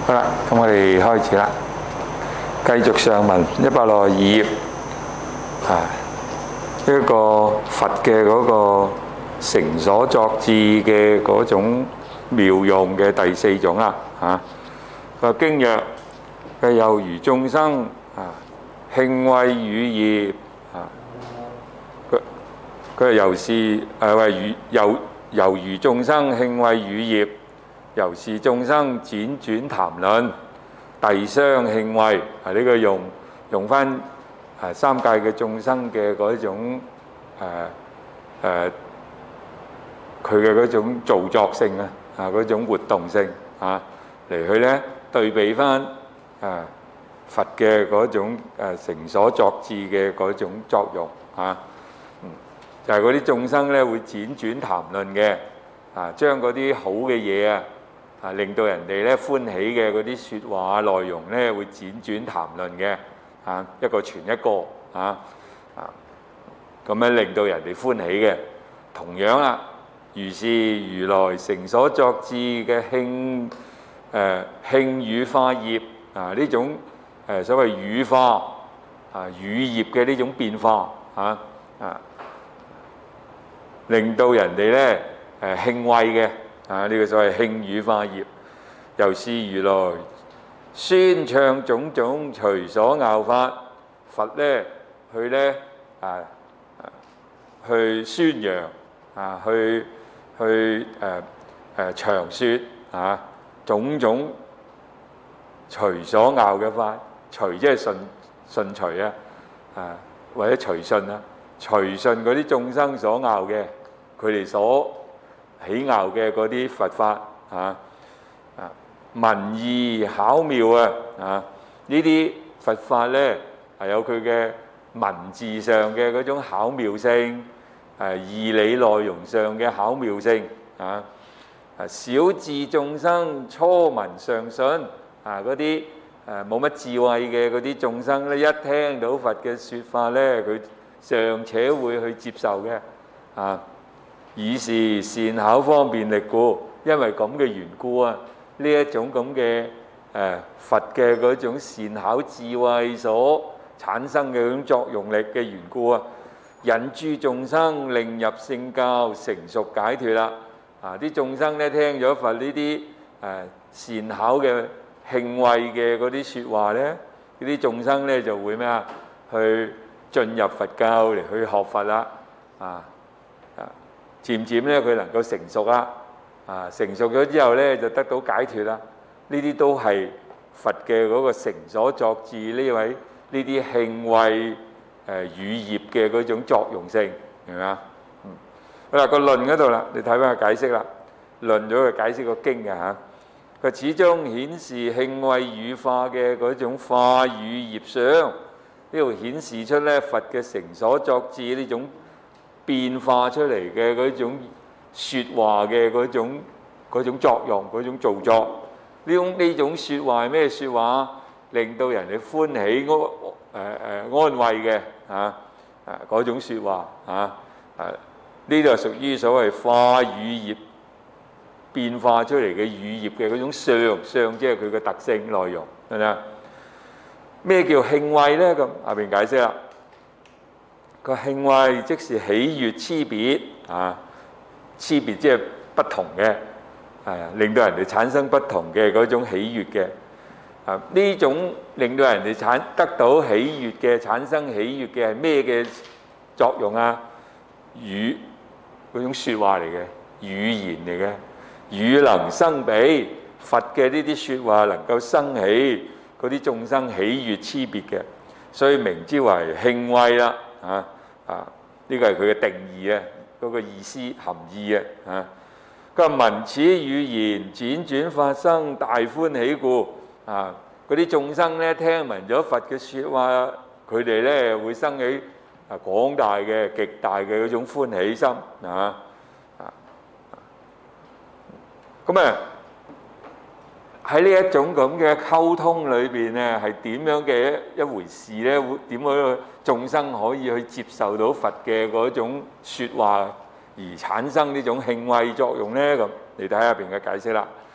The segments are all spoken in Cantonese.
好啦，咁我哋開始啦，繼續上文162頁呢個佛嘅嗰個成所作智嘅嗰種妙用嘅第四種啦個經曰：佢又如眾生興慧與業佢又是猶如眾生興慧與業，由是眾生輾轉談論，遞相興慧呢個用翻三界嘅眾生嘅嗰種佢嘅嗰種造作性嗰種活動性嚟去咧對比翻佛嘅嗰種成所作智嘅嗰種作用就係嗰啲眾生咧會輾轉談論嘅將嗰啲好嘅嘢令到人哋咧歡喜嘅嗰啲説話內容咧會輾轉談論嘅一個傳一個咁樣令到人哋歡喜嘅。同樣啦，如是如來成所作智嘅興與化業呢種所謂語化語業嘅呢種變化令到人哋咧興慧嘅呢個所謂興語化業，由是如來宣唱種種隨所樂法，佛咧去咧去宣揚去詳説種種隨所樂嘅法，隨即係順隨或者隨順隨順嗰啲眾生所樂嘅，佢哋所喜樂嘅嗰啲佛法文義巧妙呢啲佛法咧係有佢嘅文字上嘅嗰種巧妙性，義理內容上嘅巧妙性小智眾生初聞尚信嗰啲冇乜智慧嘅嗰啲眾生咧，一聽到佛嘅説法咧，佢尚且會去接受嘅以是善巧方便力故，因為咁嘅緣故呢一種咁嘅佛嘅嗰種善巧智慧所產生嘅嗰種作用力嘅緣故引諸眾生令入聖教，成熟解脫啦啲眾生咧聽咗佛呢啲善巧嘅興慧嘅嗰啲説話咧，呢啲眾生咧就會咩去進入佛教嚟去學佛啦漸漸咧佢能夠成熟啦成熟咗之後咧就得到解脫啦。呢啲都係佛嘅嗰個成所作智呢啲興慧語業嘅嗰種作用性，明唔明好啦，個論嗰度啦，你睇翻個解釋啦，論咗佢解釋個經嘅佢始終顯示興慧語化嘅嗰種化語業相，呢度顯示出咧佛嘅成所作智呢種變化出嚟嘅嗰種説話嘅嗰種作用，嗰種造作。呢種説話係咩説話？令到人哋歡喜安慰嘅嗰種説話呢度係屬於所謂化語業變化出嚟嘅語業嘅嗰種相，即係佢嘅特性內容，係咪啊？咩叫興慧呢？咁下邊解釋啦。個興慧即是喜悅差別差別即係不同嘅令到人哋產生不同嘅嗰種喜悅嘅呢種令到人哋得到喜悅嘅產生喜悅嘅係咩嘅作用語嗰種説話嚟嘅，語言嚟嘅，語能生彼，佛嘅呢啲説話能夠生起嗰啲眾生喜悅差別嘅，所以名之為興慧啦呢個係佢嘅定義嗰個意思含義佢話聞此語言輾轉發生大歡喜故嗰啲眾生咧聽聞咗佛嘅説話，佢哋咧會生起廣大嘅極大嘅嗰種歡喜心咁喺呢一種咁嘅溝通裏邊咧，係點樣嘅一回事咧？點樣眾生可以去接受到佛嘅嗰種説話而產生呢種興慧作用咧？咁你睇下邊嘅解釋啦。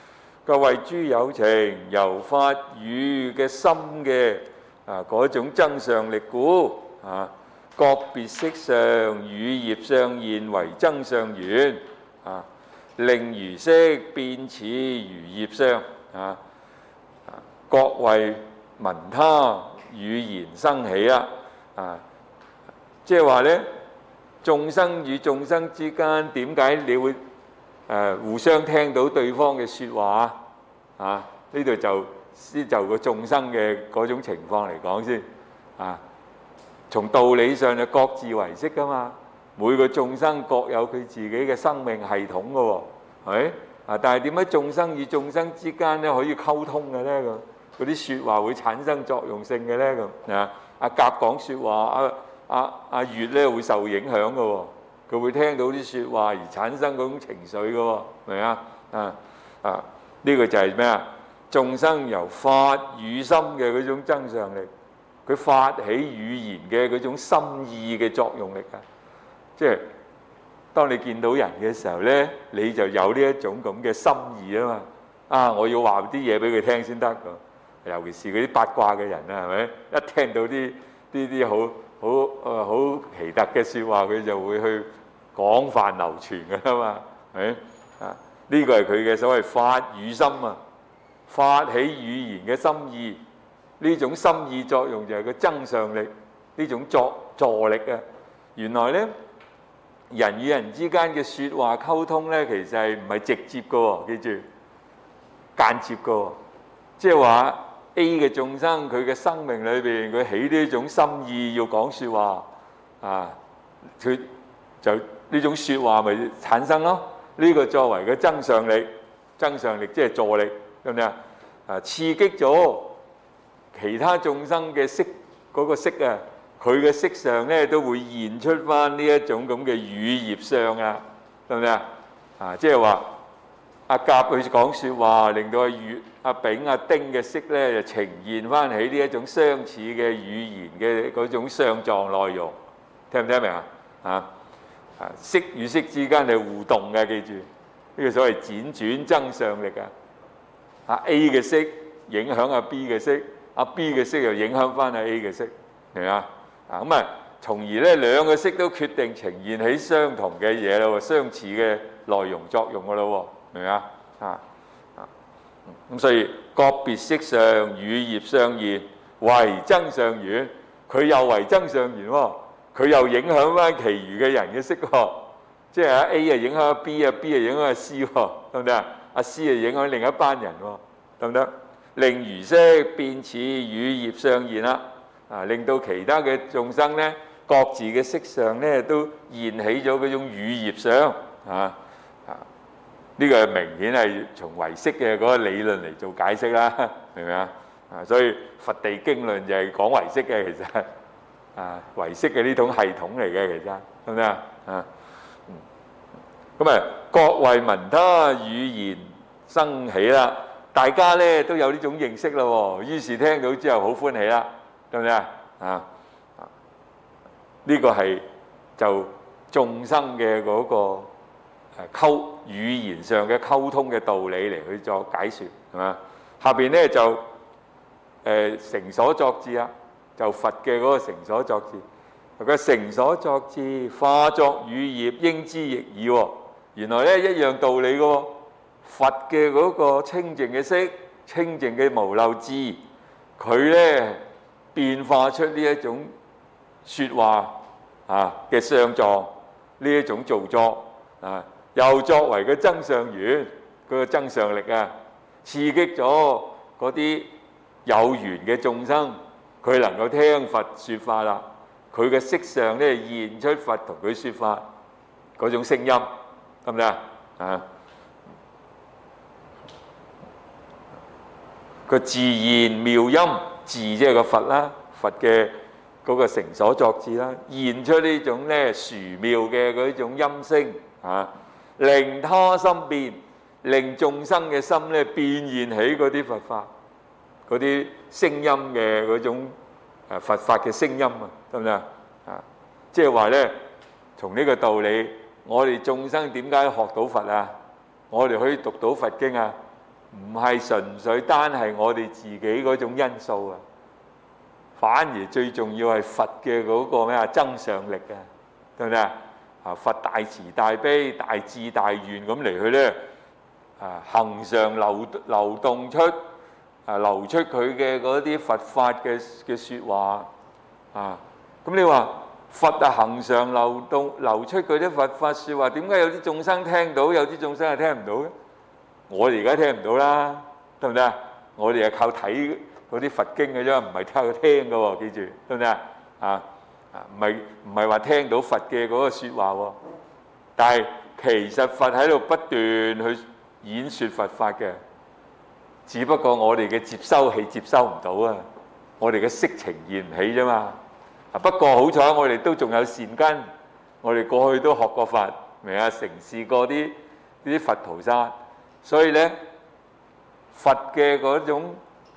個為諸有情，由法語嘅心嘅嗰種增上力故各別色相語業相現為增上緣令餘色變似餘業相各為聞他語言生起啦即係話呢，眾生與眾生之間點解你會互相聽到對方嘅説話呢度就個眾生嘅嗰種情況嚟講先從道理上就各自為色噶嘛，每個眾生各有佢自己嘅生命系統噶喎，係咪但係點解眾生與眾生之間咧可以溝通嘅咧？嗰啲説話會產生作用性嘅咧阿甲講説話，阿乙咧會受影響嘅喎，佢會聽到啲説話而產生嗰種情緒嘅喎，明唔明呢個就係咩啊？眾生由發語心嘅嗰種增上力，佢發起語言嘅嗰種心意嘅作用力即係當你見到人嘅時候咧，你就有呢一種咁嘅心意啊嘛我要話啲嘢俾佢聽先得尤其是嗰啲八卦嘅人係咪？一聽到啲好奇特嘅説話，佢就會去廣泛流傳㗎啦嘛，係咪呢個係佢嘅所謂發語心發起語言嘅心意，呢種心意作用就係個增上力，呢種助力原來呢，人與人之間嘅説話溝通呢，其實係唔係直接嘅喎？記住，間接嘅喎，即係話 A 嘅眾生佢嘅生命裏邊，佢起呢種心意要講説話佢就呢種説話咪產生咯。呢個作為嘅增上力即係助力，咁樣刺激咗其他眾生嘅色嗰個色佢嘅色上咧都會現出翻呢一種咁嘅語業相得唔得即係話阿甲佢講説話，令到阿丙、阿丁嘅色咧就呈現翻起呢一種相似嘅語言嘅嗰種相狀內容，聽唔聽明色與色之間係互動嘅，記住呢個所謂輾轉增上力A 嘅色影響阿 B 嘅色，阿 B 嘅色又影響翻阿 A 嘅色，明嘛？咁從而咧兩個色都決定呈現起相同嘅嘢咯，相似嘅內容作用噶咯，明嘛？咁所以各別色相語業相現為增上緣，佢又為增上緣喎，佢又影響翻其餘嘅人嘅色喎，即係A 影響阿 B，B 影響阿 C 喎，得唔得阿 C 影響另一班人喎，得唔得？令餘色變似語業相現啦，令到其他嘅眾生咧，各自嘅色上咧都現起咗嗰種語業相呢個明顯係從唯識嘅嗰個理論嚟做解釋啦，明唔明所以佛地經論就係講唯識嘅，其實唯識嘅呢種系統嚟嘅，其實得唔得咁各為聞他語言生起啦，大家咧都有呢種認識咯，於是聽到之後好歡喜啦，得唔得呢個係就眾生嘅嗰個語言上嘅溝通嘅道理嚟去作解説，係嘛？下邊咧就成所作智就佛嘅嗰個成所作智，佢成所作智化作語業，應知亦爾原來咧一樣道理嘅佛嘅嗰個清淨嘅色、清淨嘅無漏智，佢咧變化出呢一種説話嘅相狀，呢一種造作又作為嘅增上緣，佢個增上力刺激咗嗰啲有緣嘅眾生，佢能夠聽佛説法啦，佢嘅色上咧現出佛同佢説法嗰種聲音，得唔得個自然妙音，自即係個佛啦，佛嘅嗰個成所作智啦，現出呢種咧殊妙嘅嗰種音聲令他心變，令眾生嘅心咧變現起嗰啲佛法，嗰啲聲音嘅嗰種佛法嘅聲音得唔得即係話咧，從呢個道理，我哋眾生點解學到佛我哋可以讀到佛經唔係純粹單係我哋自己嗰種因素啊，反而最重要係佛嘅嗰個咩啊增上力啊，對唔對啊？佛大慈大悲、大智大願咁嚟去咧，恆常流動出流出佢嘅嗰啲佛法嘅説話啊。咁你話佛恆常流出佢啲佛法説話，點解有啲眾生聽到，有啲眾生係聽唔到嘅？我哋而家聽唔到啦，得唔得啊？我哋係靠睇嗰啲佛經嘅啫，唔係靠佢聽嘅喎，記住，得唔得啊？唔係話聽到佛嘅嗰個説話喎，但係其實佛喺度不斷去演説佛法嘅，只不過我哋嘅接收器接收唔到啊，我哋嘅色情現唔起啫嘛。不過好彩我哋都仲有善根，我哋過去都學過法，明啊？承事過啲佛菩薩，所以咧佛嘅嗰種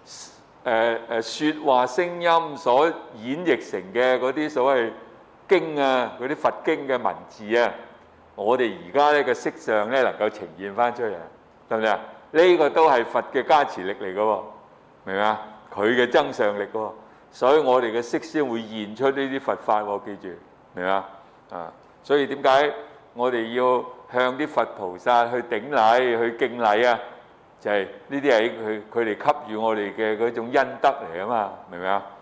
説話聲音所演繹成嘅嗰啲所謂經啊，嗰啲佛經嘅文字啊，我哋而家呢個色相咧能夠呈現翻出嚟，得唔得啊？呢個都係佛嘅加持力嚟嘅喎，明嘛？佢嘅增上力喎，所以我哋嘅色先會現出呢啲佛法喎，記住，明嘛？所以點解我哋要向啲佛菩薩去頂禮、去敬禮啊？就係呢啲係佢哋給予我哋嘅嗰種恩德嚟啊嘛，明唔明啊？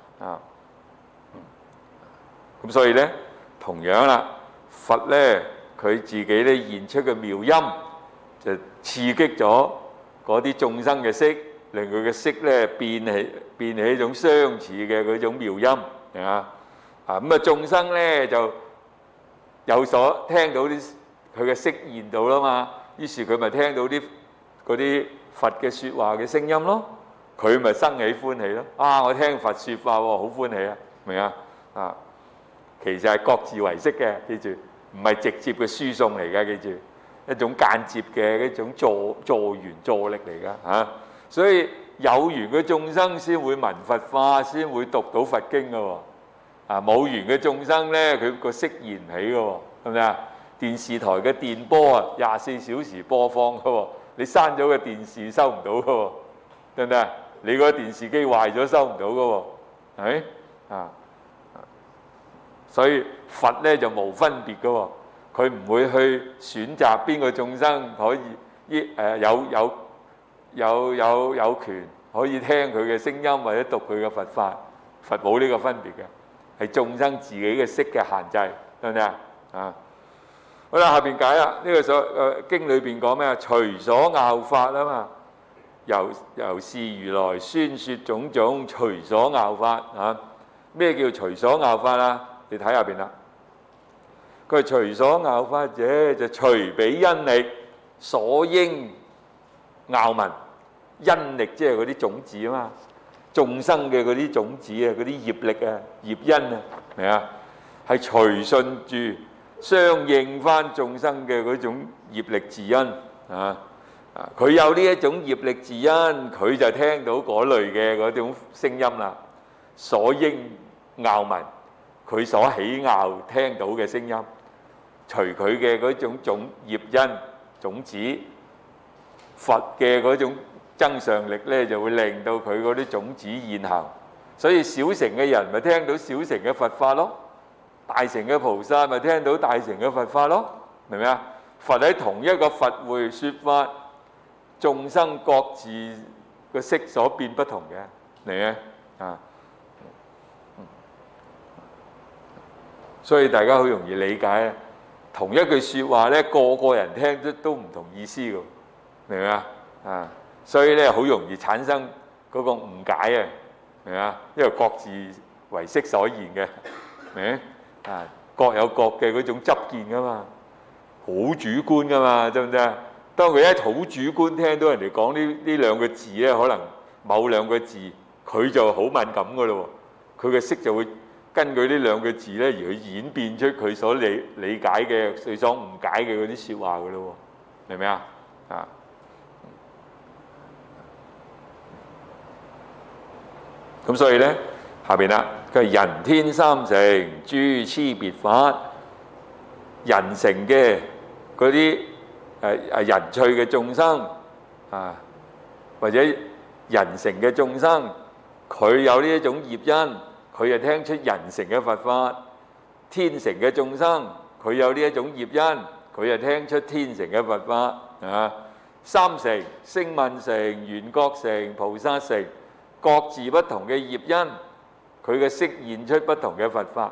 咁所以咧，同樣啦，佛咧佢自己咧現出嘅妙音，就刺激咗嗰啲眾生嘅色，令佢嘅色咧變起一種相似嘅嗰種妙音，明啊？咁啊眾生咧就有所聽到啲佢嘅色現到啦嘛，於是佢咪聽到啲嗰啲佛嘅説話嘅聲音咯，佢咪生起歡喜咯。我聽佛説法喎，好歡喜啊，明啊？其實係各自為色嘅，記住，唔係直接嘅輸送嚟嘅，記住，一種間接嘅一種助緣助力嚟㗎。所以有緣嘅眾生先會聞佛法，先會讀到佛經㗎喎。冇緣嘅眾生咧，佢個色現唔起㗎喎，係咪啊？電視台嘅電波24小時播放㗎喎。你閂咗個電視收唔到嘅喎，得唔得？你個電視機壞咗收唔到嘅喎，係咪？所以佛咧就冇分別嘅喎，佢唔會去選擇邊個眾生可以有權可以聽佢嘅聲音或者讀佢嘅佛法，佛冇呢個分別嘅，係眾生自己嘅色嘅限制，得唔得啊？好啦，下邊解啦，呢個經裏邊講咩啊？隨所拗法啊嘛，由是如來宣説種種隨所拗法啊。咩叫隨所拗法啊？你睇下邊啦。佢隨所拗法者，就隨彼因力所應拗聞，因力即係嗰啲種子啊嘛，眾生嘅嗰啲種子啊，嗰啲業力啊、業因啊，明啊？係隨順住。相應翻眾生嘅嗰種業力自因佢有呢一種業力自因，佢就聽到嗰類嘅嗰種聲音啦。所應拗聞，佢所喜拗聽到嘅聲音，隨佢嘅嗰種業因種子，佛嘅嗰種增上力咧，就會令到佢嗰啲種子現行。所以小乘嘅人咪聽到小乘嘅佛法咯。大乘嘅菩薩咪聽到大乘嘅佛法咯，明唔明啊？佛喺同一個佛會説法，眾生各自個色所變不同嘅，嚟啊！所以大家好容易理解，同一句説話咧，個個人聽都唔同意思嘅，明唔明啊？所以咧好容易產生嗰個誤解啊，明唔明啊？因為各自為色所現嘅，明？各有各嘅嗰種執見噶嘛，好主觀噶嘛，知唔知啊？當佢一好主觀聽到人哋講呢兩個字咧，可能某兩個字佢就好敏感噶咯喎，佢嘅色就會根據呢兩個字咧而去演變出佢所理解嘅、佢所誤解嘅嗰啲説話噶咯喎，明唔明啊？咁所以咧。下邊啦，佢係人天三乘諸差別法，人乘嘅嗰啲人趣嘅眾生或者人成嘅眾生，佢有呢一種業因，佢就聽出人成嘅佛法；天成嘅眾生，佢有呢一種業因，佢就聽出天成嘅佛法。三成聲聞乘、緣覺乘、菩薩乘，各自不同嘅業因，佢嘅識現出不同嘅佛法。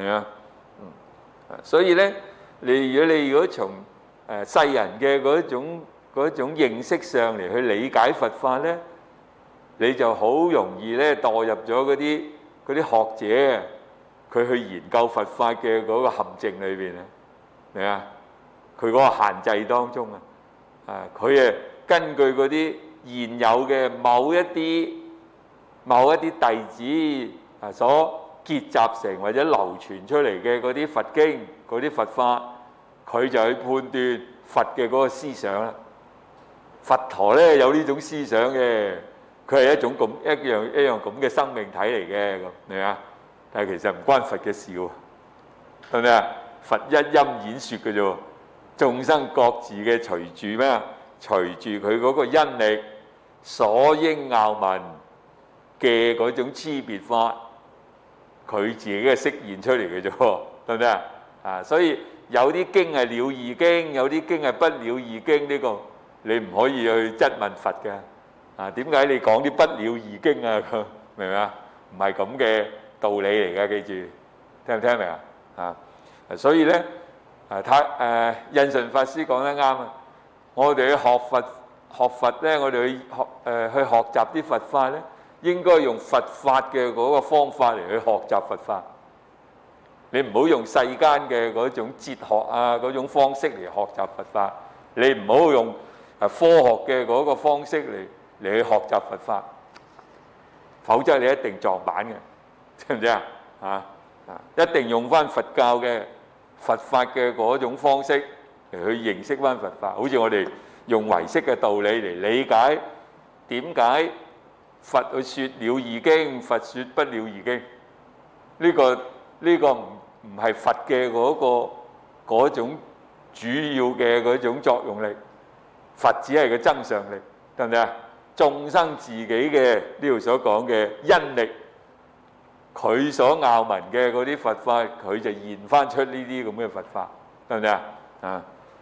所以呢，你如果從世人嘅嗰種認識上嚟去理解佛法呢，你就好容易咧墮入咗嗰啲學者佢去研究佛法嘅嗰個陷阱裏邊啊，明啊？佢嗰個限制當中佢根據嗰啲現有嘅某一啲弟子所結集成或者流傳出嚟嘅嗰啲佛經、嗰啲佛法，佢就去判斷佛嘅嗰個思想啦。佛陀咧有呢種思想嘅，佢係一樣咁嘅生命體嚟嘅，咁明啊？但係其實唔關佛嘅事喎，係咪啊？佛一音演説嘅啫，眾生各自嘅隨住咩啊？隨住佢嗰個因力所應拗聞嘅嗰種差別法，佢自己嘅釋現出嚟嘅啫，對唔對啊？所以有啲經係了義經，有啲經係不了義經，呢個你唔可以去質問佛嘅。點解你講啲不了義經啊？明唔明啊？唔係咁嘅道理嚟嘅，記住，聽唔聽明啊？所以咧，印順法師講得啱啊！我哋去學佛咧，我哋去學習啲佛法咧，應該用佛法嘅嗰個方法嚟去學習佛法。你唔好用世間嘅嗰種哲學啊嗰種方式嚟學習佛法，你唔好用科學嘅嗰個方式嚟去學習佛法，否則你一定撞板嘅，知唔知啊？一定用翻佛教嘅佛法嘅嗰種方式嚟去認識翻佛法。好似我哋用唯識嘅道理嚟理解點解佛去説了義經，佛説不了義經，呢個唔係佛嘅嗰種主要嘅嗰種作用力，佛只係個增上力，得唔得啊？眾生自己嘅呢度所講嘅因力，佢所拗聞嘅嗰啲佛法，佢就現翻出呢啲咁嘅佛法，得唔得啊？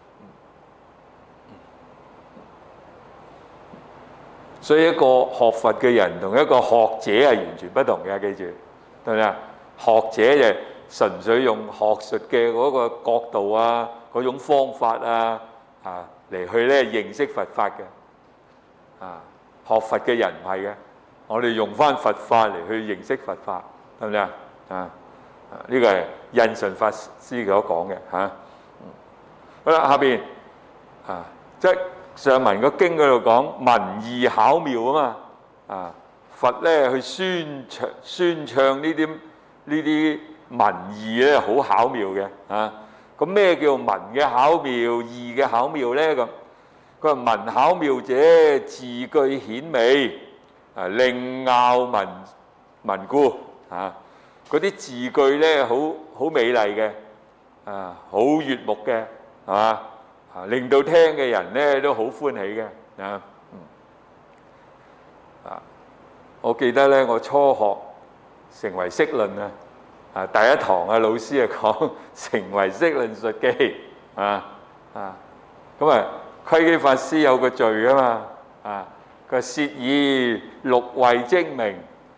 所以一個學佛嘅人同一個學者係完全不同嘅，記住，得唔得啊？學者就純粹用學術嘅嗰個角度啊，嗰種方法嚟去咧認識佛法嘅。學佛嘅人唔係嘅，我哋用翻佛法嚟去認識佛法，得唔得啊？呢個係印順法師所講嘅嚇。好啦，下邊即係上文個經嗰度講文義巧妙啊嘛。佛咧去宣唱呢啲文義咧好巧妙嘅咁咩叫文嘅巧妙、義嘅巧妙咧？咁佢話文巧妙者，字句顯美，令拗聞故嗰啲字句咧好美麗嘅，好悅目嘅，係嘛？令到聽嘅人咧都好歡喜嘅。我記得咧，我初學成唯識論第一堂老師講成唯識論述記咁窺基法師有個序啊嘛佢說以六位精明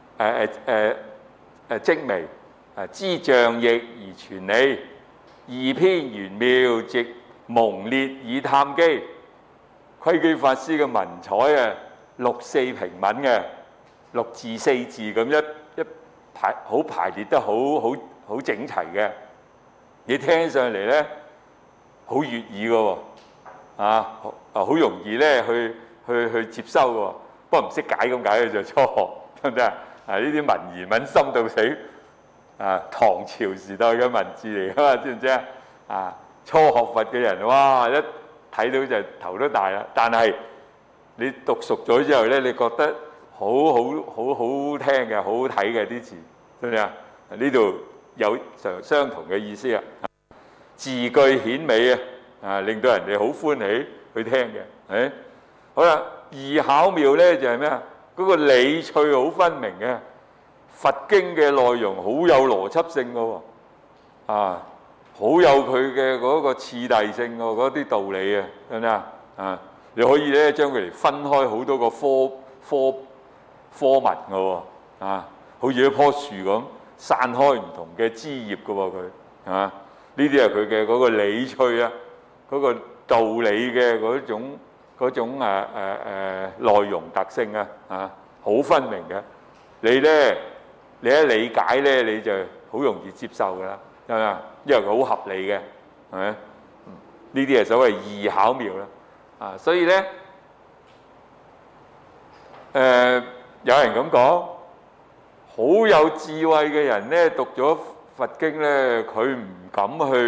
精微知象亦而傳理，二篇玄妙，直蒙列以探機。窺基法師嘅文采6、4平穩嘅，6字4字咁一排列得好整齊嘅，你聽上嚟咧好悅耳嘅喎，好容易咧去接收嘅喎，不過唔識解咁解嘅就初學，得唔得啊？呢啲文言文深到死唐朝時代嘅文字嚟㗎嘛，知唔知啊？初學佛嘅人，哇！一睇到就頭都大啦。但係你讀熟咗之後咧，你覺得好聽嘅，好好睇嘅啲字，知唔知啊？呢度有相同嘅意思字句顯美令到人哋好歡喜去聽嘅。好啦， 易巧妙咧就係咩啊？嗰個理趣好分明嘅，佛經嘅內容好有邏輯性嘅喎，好有佢嘅嗰個次第性喎，嗰啲道理啊，係咪啊？你可以咧將佢哋分開好多個科文嘅喎，好似一棵樹咁散開唔同嘅枝葉嘅喎，佢呢啲係佢嘅嗰個理趣啊，嗰個道理嘅嗰種內容特性啊，好分明嘅。你一理解咧，你就好容易接受㗎啦，係咪啊？因為佢好合理嘅，係咪？呢啲係所謂易巧妙啦，所以咧，有人咁講，好有智慧嘅人咧，讀咗佛經咧，佢唔敢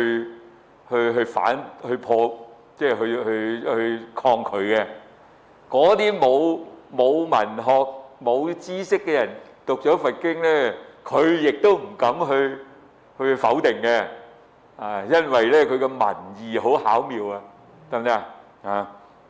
去破，即係去抗拒嘅。嗰啲冇文學冇知識嘅人讀咗佛經咧，佢亦都唔敢去否定嘅，因為咧佢嘅文意好巧妙啊，得唔得啊？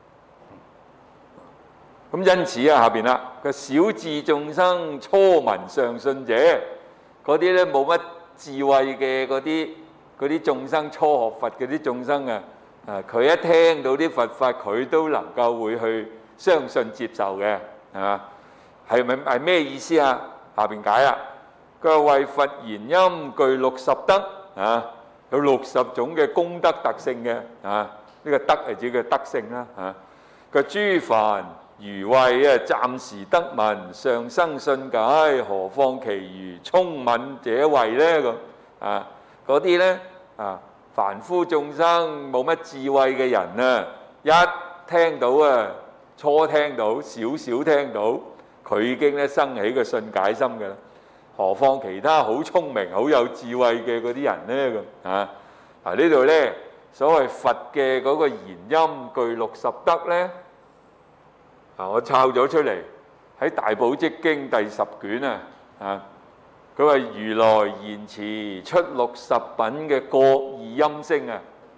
咁因此下邊啦，個小智眾生初聞上信者，嗰啲咧冇乜智慧嘅嗰啲眾生，初學佛嗰啲眾生佢一聽到啲佛法，佢都能夠會去相信接受嘅，係嘛？係咩意思啊？下邊解啦，佢話為佛言音具60德有60種嘅功德特性嘅，呢個德係指嘅德性啦，佢諸凡愚慧暫時得聞，尚生信解，何況其餘聰敏者慧咧？嗰啲咧凡夫眾生冇乜智慧嘅人一聽到初聽到少少聽到，佢已經咧生起個信解心嘅啦。何況其他好聰明好有智慧嘅嗰啲人咧？呢度咧所謂佛嘅嗰個言音具60德咧，我抄咗出嚟喺《大寶積經》第10卷佢話如來言辭出60品嘅各異音聲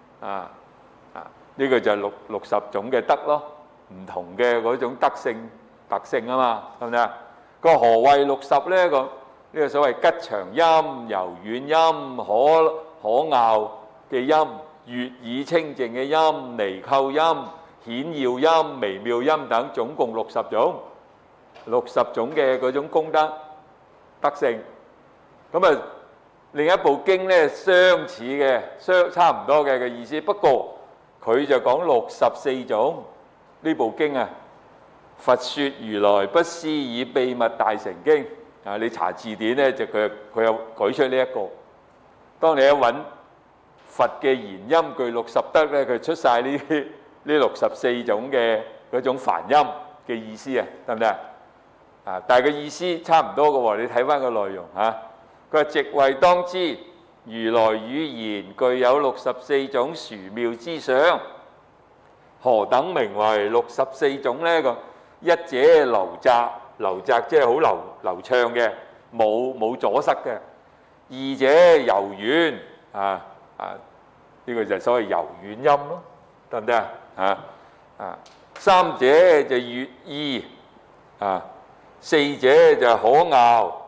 呢個就係60種嘅德咯，唔同嘅嗰種德性特性啊嘛，係咪啊？個何謂60咧？呢個所謂吉祥音、柔軟音、可拗嘅音、悅耳清淨嘅音、離垢音、顯耀音、微妙音等，總共60種嘅嗰種功德德性。咁另一部經咧相似嘅，差唔多嘅意思，不過佢就講64種。呢部經佛說如來不思議秘密大乘經你查字典咧就佢有舉出呢一個。當你一揾佛嘅言音具60德咧，佢出晒呢64種嘅嗰種梵音嘅意思得唔得但係個意思差唔多嘅喎，你睇翻個內容佢話直為當知，如來語言具有64種殊妙之相，何等名為64種呢？一者流澤，流澤即係好流暢嘅，冇阻塞嘅；二者柔軟呢個就係所謂柔軟音咯，得唔得三者就悅意四者就可拗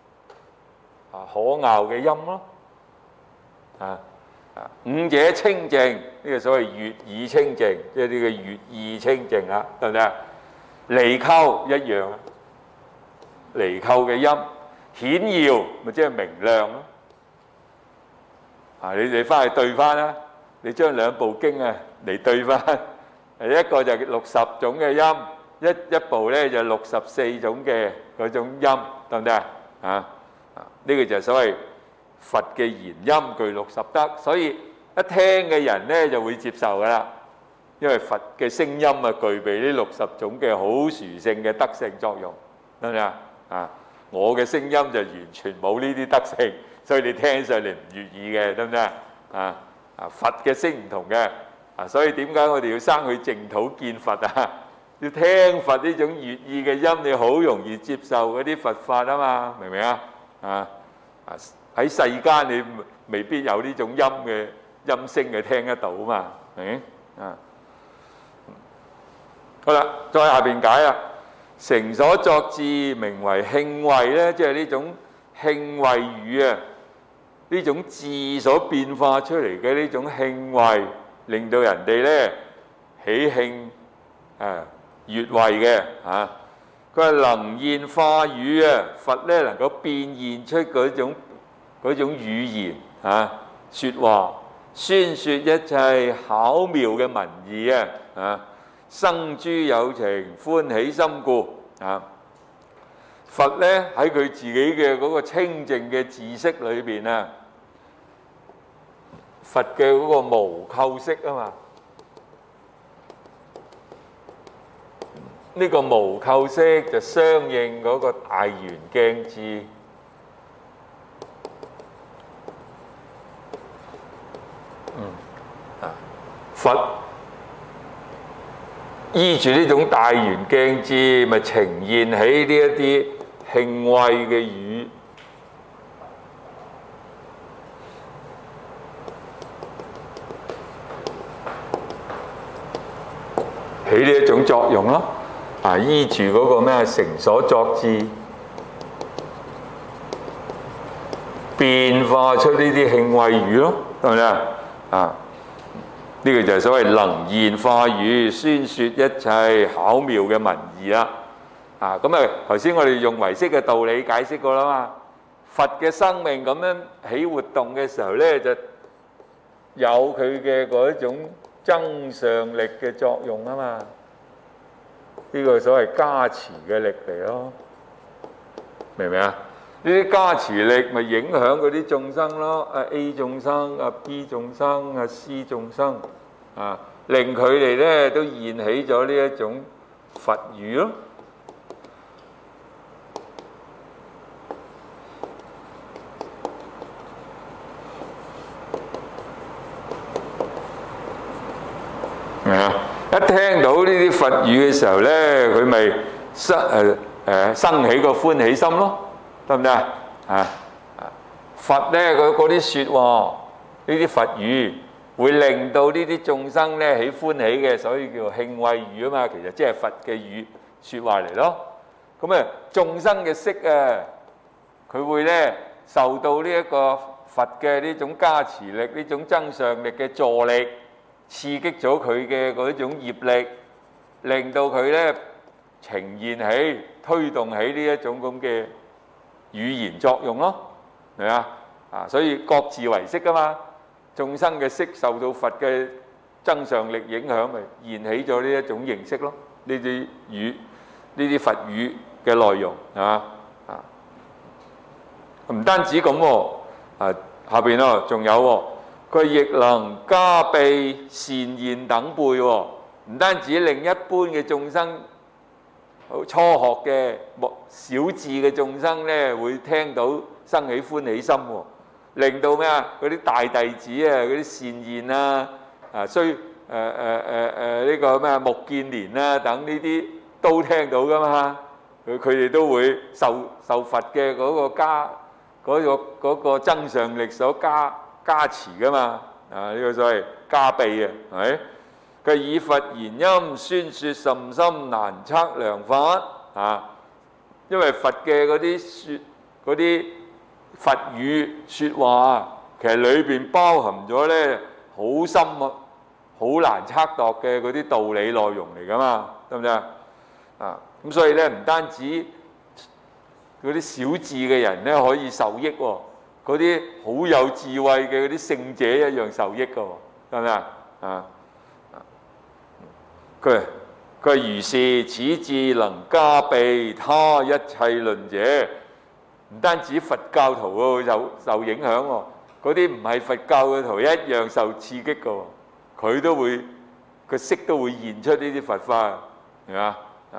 嘅音咯五者清淨，呢個所謂悅耳清淨，即係呢個悅意清淨得唔得？離垢一樣離垢嘅音，顯耀咪即係明亮咯你翻去對翻啦，你將兩部經嚟對翻，一個就60種嘅音，一部咧就64種嘅嗰種音，得唔得呢個就係所謂佛嘅言音具60德，所以一聽嘅人咧就會接受噶啦，因為佛嘅聲音具備呢60種嘅好殊勝嘅德性作用，得唔得我嘅聲音就完全冇呢啲德性，所以你聽上嚟唔悅耳嘅，得唔得佛嘅聲唔同嘅所以點解我哋要生去淨土見佛要聽佛呢種悅意嘅音，你好容易接受嗰啲佛法嘛，明唔明喺世間你未必有呢種音聲嘅聽得到嘛，明好啦，再下邊解啦。成所作字名為興慧咧，即係呢種興慧語啊，呢種字所變化出嚟嘅呢種興慧，令到人哋咧喜慶悅慧嘅嚇。佢係能言化語啊，佛咧能夠變現出嗰種語言説話，宣説一切巧妙嘅文義生諸有情，歡喜心故佛咧喺佢自己嘅嗰個清淨嘅知識裏邊啊，佛嘅嗰個無構識啊嘛，呢個無構識就相應嗰個大圓鏡智。佛依住呢種大圓鏡智，咪呈現起呢一啲興慧嘅語，起呢一種作用咯。依住嗰個咩成所作智，變化出呢啲興慧語咯，係咪啊？呢個就係所謂能言化語，宣説一切巧妙嘅文義啦。咁頭先我哋用唯識嘅道理解釋過啦嘛。佛嘅生命咁樣起活動嘅時候咧，就有佢嘅嗰種增上力嘅作用啊嘛。呢個所謂加持嘅力嚟咯，明唔明啊？呢啲加持力咪影響嗰啲眾生咯，A 眾生、B 眾生、C 眾生令佢哋咧都現起咗呢一種佛語咯。一聽到呢啲佛語嘅時候咧，佢咪生起個歡喜心咯，得唔得佛咧嗰啲説話，呢啲佛語會令到呢啲眾生咧喜歡喜嘅，所以叫興慧語啊嘛。其實即係佛嘅語説話嚟咯。咁眾生嘅識佢會咧受到呢一個佛嘅呢種加持力、呢種增上力嘅助力，刺激咗佢嘅嗰種業力，令到佢咧呈現起、推動起呢一種咁嘅語言作用咯，係咪所以各自為識噶嘛，眾生嘅識受到佛嘅增上力影響，咪現起咗呢一種形式咯。呢啲語、呢啲佛語嘅內容唔單止咁下邊仲有佢亦能加被善現等輩唔單止令一般嘅眾生、初學嘅小智嘅眾生咧，會聽到生起歡喜心令到咩嗰啲大弟子嗰啲善現呢個咩目犍連等呢啲都聽到噶嘛，佢哋都會受佛嘅嗰個增上力所加持噶嘛，呢個所謂加被係咪？佢以佛言音宣説甚深難測量法因為佛嘅嗰啲佛語説話，其實裏邊包含咗咧好深好難測度嘅嗰啲道理內容嚟噶嘛，得唔得咁所以咧唔單止嗰啲小智嘅人咧可以受益嗰啲好有智慧嘅嗰啲聖者一樣受益噶，得唔得佢如是，此智能加被他一切論者，唔單止佛教徒受影響嗰啲唔係佛教嘅徒一樣受刺激噶，佢都會個識都會現出呢啲佛法，係嘛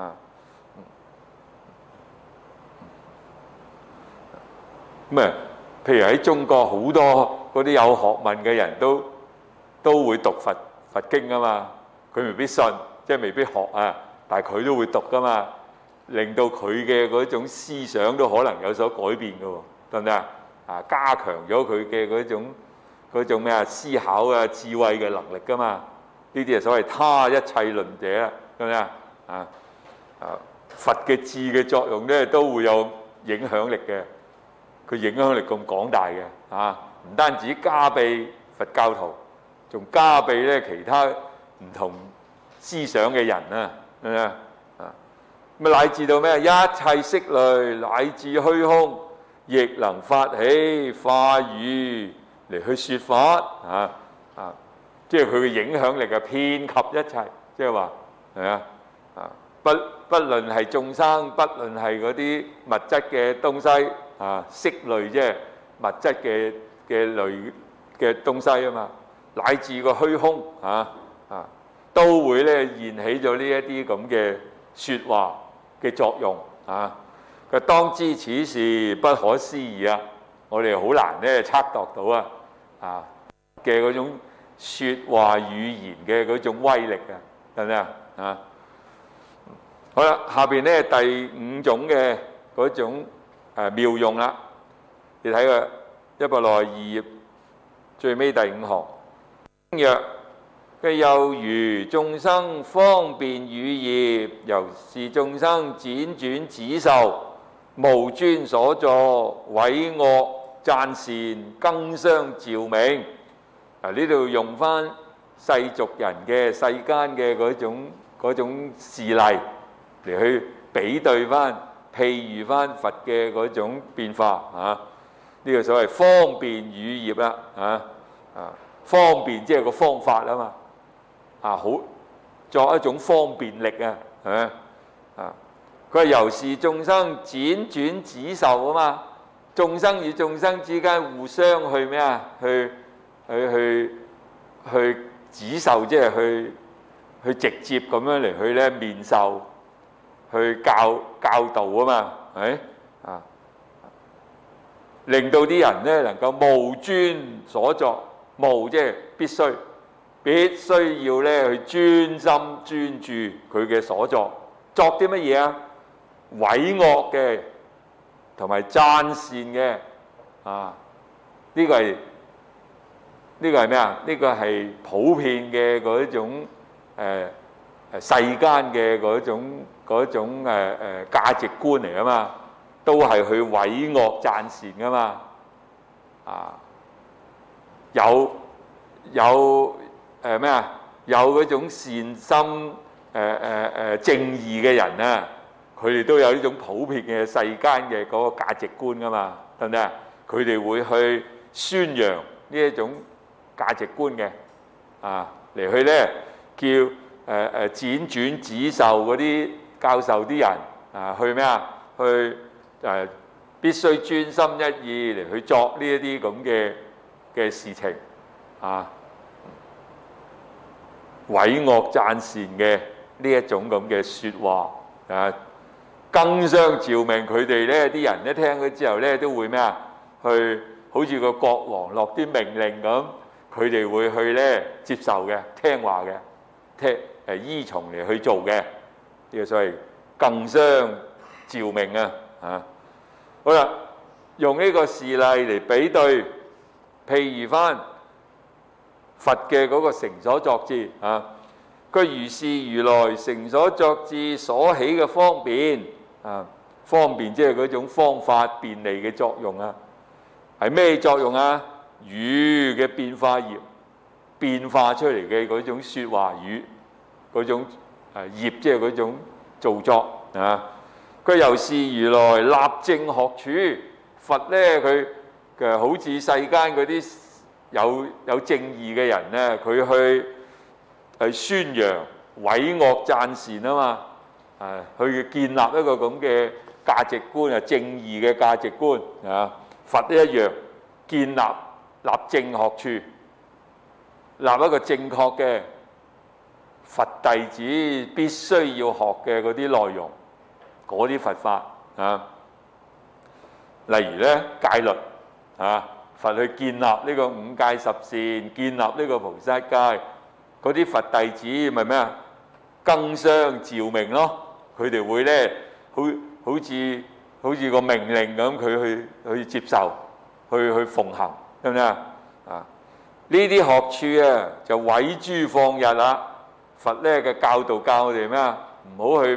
咁譬如喺中國好多嗰啲有學問嘅人都會讀佛經啊嘛，佢未必信，即係未必學但係佢都會讀噶嘛，令到佢嘅嗰種思想都可能有所改變噶喎，得唔得加強咗佢嘅嗰種咩思考智慧嘅能力噶嘛，呢啲係所謂他一切論者，得唔得佛嘅智嘅作用咧都會有影響力嘅，佢影響力咁廣大嘅唔單止加庇佛教徒，仲加庇咧其他唔同思想嘅人咁乃至到咩？一切色類乃至虛空，亦能發起化語嚟去説法即係佢嘅影響力遍及一切，即係話係不論係眾生，不論係嗰啲物質嘅東西色類，即係物質嘅類嘅東西嘛，乃至個虛空都會咧現起咗呢一啲咁嘅説話嘅作用佢當知此事不可思議我哋好難咧測度到嘅嗰種説話語言嘅嗰種威力係咪好啦，下邊咧第5種嘅嗰種妙用啦，你睇個162頁最尾第5行，若佢又如眾生方便語業，由是眾生輾轉指受，無專所作，毀惡讚善，更相召名。呢度用翻世俗人嘅世間嘅嗰種事例嚟去比對翻，譬喻翻佛嘅嗰種變化呢個所謂方便語業啦方便即係個方法嘛好作一種方便力係咪佢係由是眾生輾轉指受嘛，眾生與眾生之間互相去咩去指受，即係去直接咁樣嚟去咧面授，去教導嘛，係令到啲人咧能夠無專所作，無即係必須要咧去專心專注佢嘅所作，作啲乜嘢毀惡嘅同埋讚善嘅呢個係咩呢個係普遍嘅嗰種世間嘅嗰種價值觀嚟嘛，都係去毀惡讚善噶嘛有有嗰種善心正義嘅人佢哋都有呢種普遍嘅世間嘅嗰個價值觀噶嘛，得唔得佢哋會去宣揚呢一種價值觀嘅嚟去咧叫輾轉指受嗰啲教授啲人去咩去必須專心一意嚟去作呢一啲咁嘅事情毀惡讚善嘅呢一種咁嘅説話更相召命。佢哋咧啲人一聽咗之後咧都會咩去好似個國王落啲命令咁，佢哋會去咧接受嘅，聽話嘅，依從嚟去做嘅，呢個所謂更相召命好啦，用呢個事例嚟比對，譬如翻佛嘅嗰個成所作智佢如是如來成所作智所起嘅方便方便即係嗰種方法便利嘅作用係咩作用語嘅變化業變化出嚟嘅嗰種説話語嗰種業，即係嗰種造作佢由是如來立正學處，佛咧佢好似世間嗰啲有正義嘅人咧，佢去宣揚毀惡讚善嘛去建立一個咁嘅價值觀正義嘅價值觀佛都一樣建立正學處，立一個正確嘅佛弟子必須要學嘅嗰啲內容，嗰啲佛法例如咧戒律佛去建立呢個五戒十善，建立呢個菩薩戒，嗰啲佛弟子咪咩更相召命咯，佢哋會咧好似個命令咁，佢去接受，去奉行，得唔得呢啲學處就毀諸放逸啦。佛咧嘅教導教我哋咩唔好去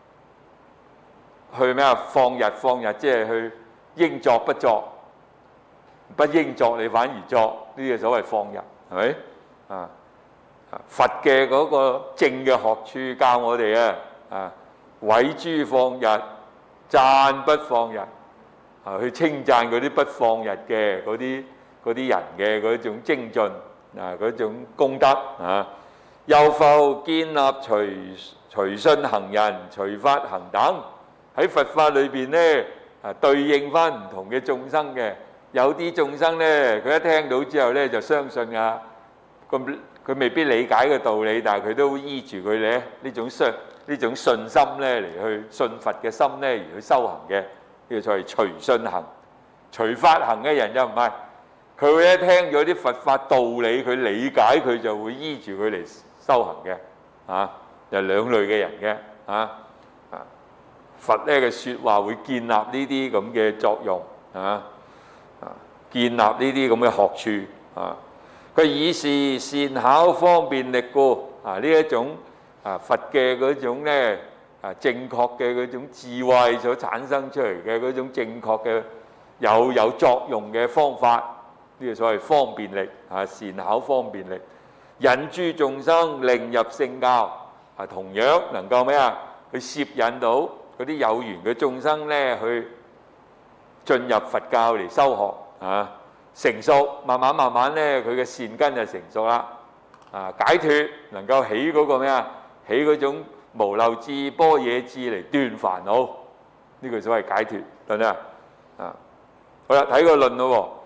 咩啊？放日，即係去應作不作，不應作你反而作，呢個所謂放日，係咪？佛嘅嗰個正嘅學處教我哋毀諸放日，讚不放日，去稱讚嗰啲不放日嘅嗰啲人嘅嗰種精進嗰種功德又復建立隨信行人、隨法行等。喺佛法裏邊咧對應翻唔同嘅眾生嘅，有啲眾生咧佢一聽到之後咧就相信佢未必理解嘅道理，但係佢都依住佢咧呢種信心咧嚟去信佛嘅心咧而去修行嘅，呢個就係隨信行。隨法行嘅人又唔係，佢會一聽咗啲佛法道理，佢理解佢就會依住佢嚟修行嘅，有兩類嘅人嘅，佛咧嘅説話會建立呢啲咁嘅作用，建立呢啲咁嘅學處，佢以是善巧方便力故，呢一種佛嘅嗰種咧正確嘅嗰種智慧所產生出嚟嘅嗰種正確嘅有作用嘅方法，呢個所謂方便力，善巧方便力，引諸眾生令入聖教，同樣能夠咩去攝引到嗰啲有緣嘅眾生咧去進入佛教嚟修學，成熟，慢慢咧佢嘅善根就成熟啦，解脫能夠起嗰個起嗰種無漏智、般若智嚟斷煩惱，呢個所謂解脫，得唔得啊？好啦，睇個論咯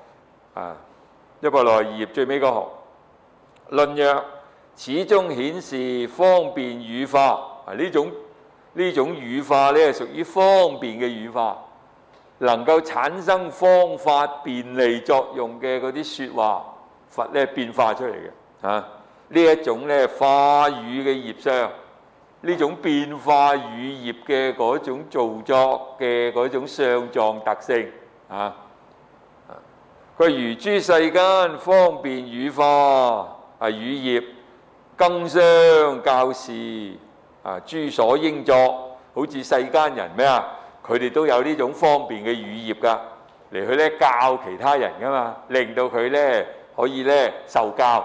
，162頁最尾嗰行，論曰：始終顯示方便語化，呢種語化咧係屬於方便嘅語化，能夠產生方法便利作用嘅嗰啲説話，佛咧變化出嚟嘅，呢一種咧化語嘅業相，呢種變化語業嘅嗰種造作嘅嗰種相狀特性，佢如諸世間方便語化語業，更相教示諸所應作，好似世間人佢哋都有呢種方便嘅語業㗎，嚟去咧教其他人㗎嘛，令到佢咧可以咧受教，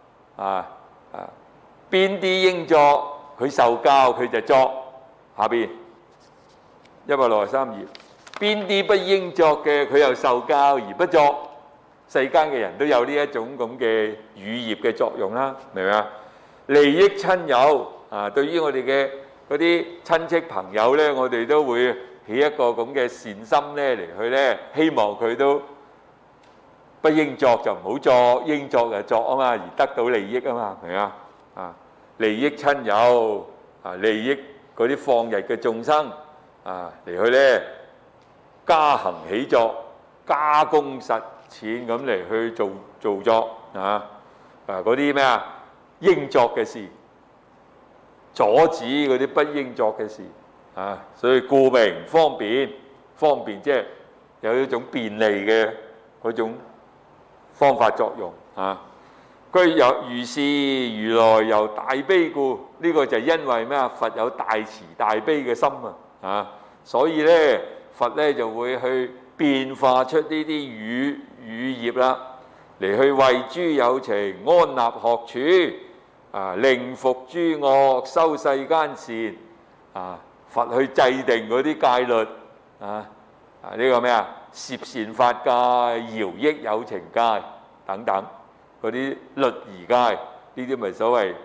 邊啲應作佢受教佢就作，下邊163頁，邊啲不應作嘅佢又受教而不作，世間嘅人都有呢一種咁嘅語業嘅作用啦，明唔明啊？利益親友對於我哋嘅嗰啲親戚朋友咧，我哋都會起一個咁嘅善心咧嚟去咧，希望佢都不應作就唔好作，應作就作啊嘛，而得到利益啊嘛，明唔明啊？利益親友利益嗰啲放逸嘅眾生嚟去咧加行起作，加功實踐咁嚟去做作嗰啲應作嘅事，阻止嗰啲不應作嘅事所以故名方便，方便即係有一種便利嘅嗰種方法作用佢有如是如來由大悲故，呢個就係因為佛有大慈大悲嘅心所以咧佛咧就會去變化出呢啲語業啦，嚟去為諸有情安立學處令伏諸惡修世間善佛去制定嗰啲戒律呢個攝善法戒、饒益有情戒等等嗰啲律儀戒，呢啲咪所謂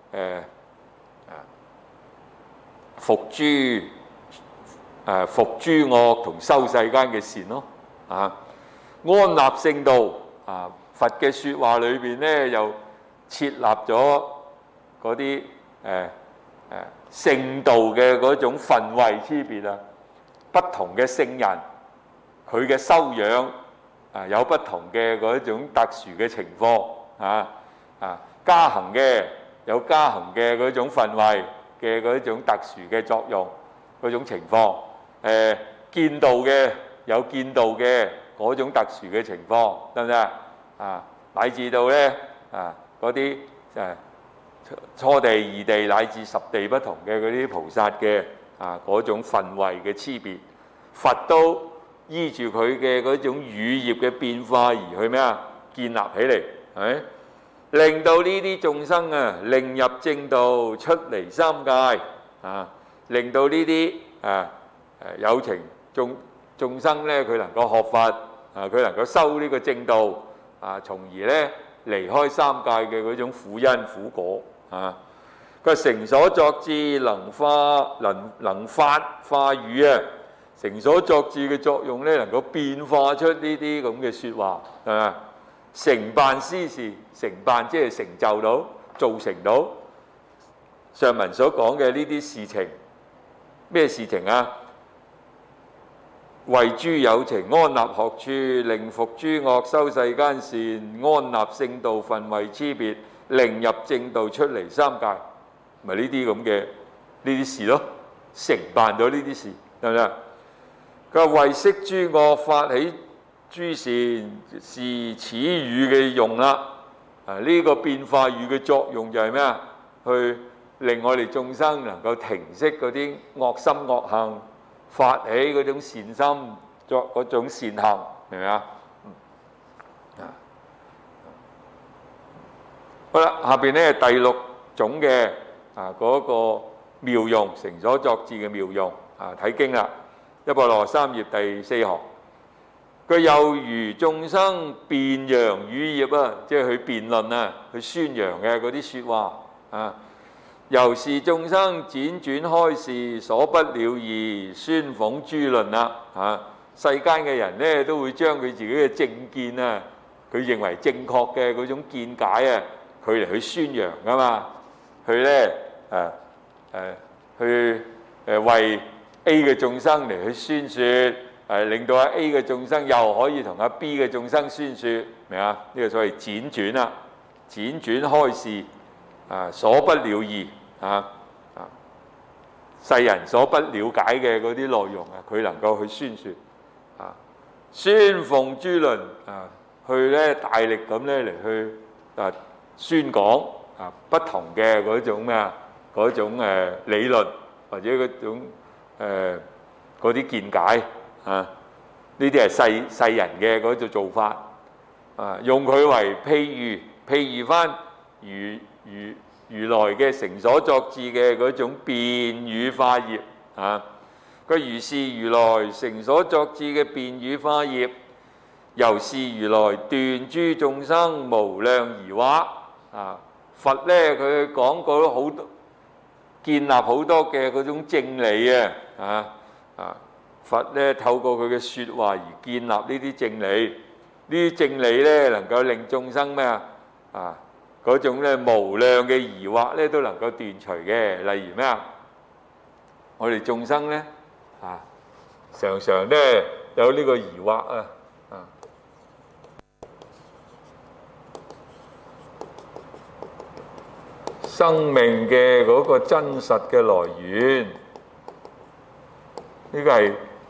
伏諸惡同修世間嘅善咯安立聖道佛嘅説話裏邊咧又設立咗嗰啲聖道嘅嗰種分位之別不同嘅聖人佢嘅修養有不同嘅嗰種特殊嘅情況加行嘅有加行嘅嗰種分位嘅嗰種特殊嘅作用嗰種情況，見道嘅有見道嘅嗰種特殊嘅情況，得唔得乃至到咧嗰啲初地、二地乃至十地不同嘅嗰啲菩薩嘅嗰種分位嘅差別，佛都依住佢嘅嗰種乳業嘅變化而去咩啊？建立起嚟，係咪？令到呢啲眾生令入正道，出離三界令到呢啲有情眾生咧，佢能夠學佛佢能夠修呢個正道從而咧離開三界嘅嗰種苦因苦果個成所作智能發化語成所作智嘅作用咧，能夠變化出呢啲咁嘅説話成辦斯事，成辦即係成就到、造成到上文所講嘅呢啲事情。咩事情啊？為諸有情安立學處，令伏諸惡修世間善，安立聖道分位差別，令入正道，出離三界，咪呢啲咁嘅呢啲事咯，成辦咗呢啲事，得唔得？佢話為息諸惡發起諸善，是此語嘅用啦。呢個變化語嘅作用就係咩啊？去令我哋眾生能夠停息嗰啲惡心惡行，發起嗰種善心，作嗰種善行，明唔明啊？好啦，下邊咧第六種嘅嗰個妙用，成所作智嘅妙用睇經啦，一波羅三頁第四行。佢又如眾生辯揚語業即係去辯論去宣揚嘅嗰啲説話由是眾生輾轉開示，所不了義，宣諷諸論世間嘅人咧都會將佢自己嘅正見佢認為正確嘅嗰種見解佢嚟去宣揚噶嘛，佢咧去為 A 嘅眾生嚟去宣説。令到A 嘅眾生又可以同B 嘅眾生宣説，明啊？呢個所謂輾轉啦，輾轉開示所不了義世人所不了解嘅嗰啲內容佢能夠去宣説宣諷諸論去咧大力咁咧嚟去宣講不同嘅嗰種咩嗰種理論或者嗰種嗰啲見解。呢啲係世人嘅嗰種做法用佢為譬喻翻如來嘅成所作智嘅嗰種辯語化業佢如是如來成所作智嘅辯語化業，由是如來斷諸眾生無量疑惑佛咧佢講過好多，建立好多嘅嗰種正理佛咧透過佢嘅説話而建立呢啲正理，呢啲正理咧能夠令眾生咩嗰種咧無量嘅疑惑咧都能夠斷除嘅。例如咩我哋眾生咧常常咧有呢個疑惑生命嘅嗰個真實嘅來源，呢個係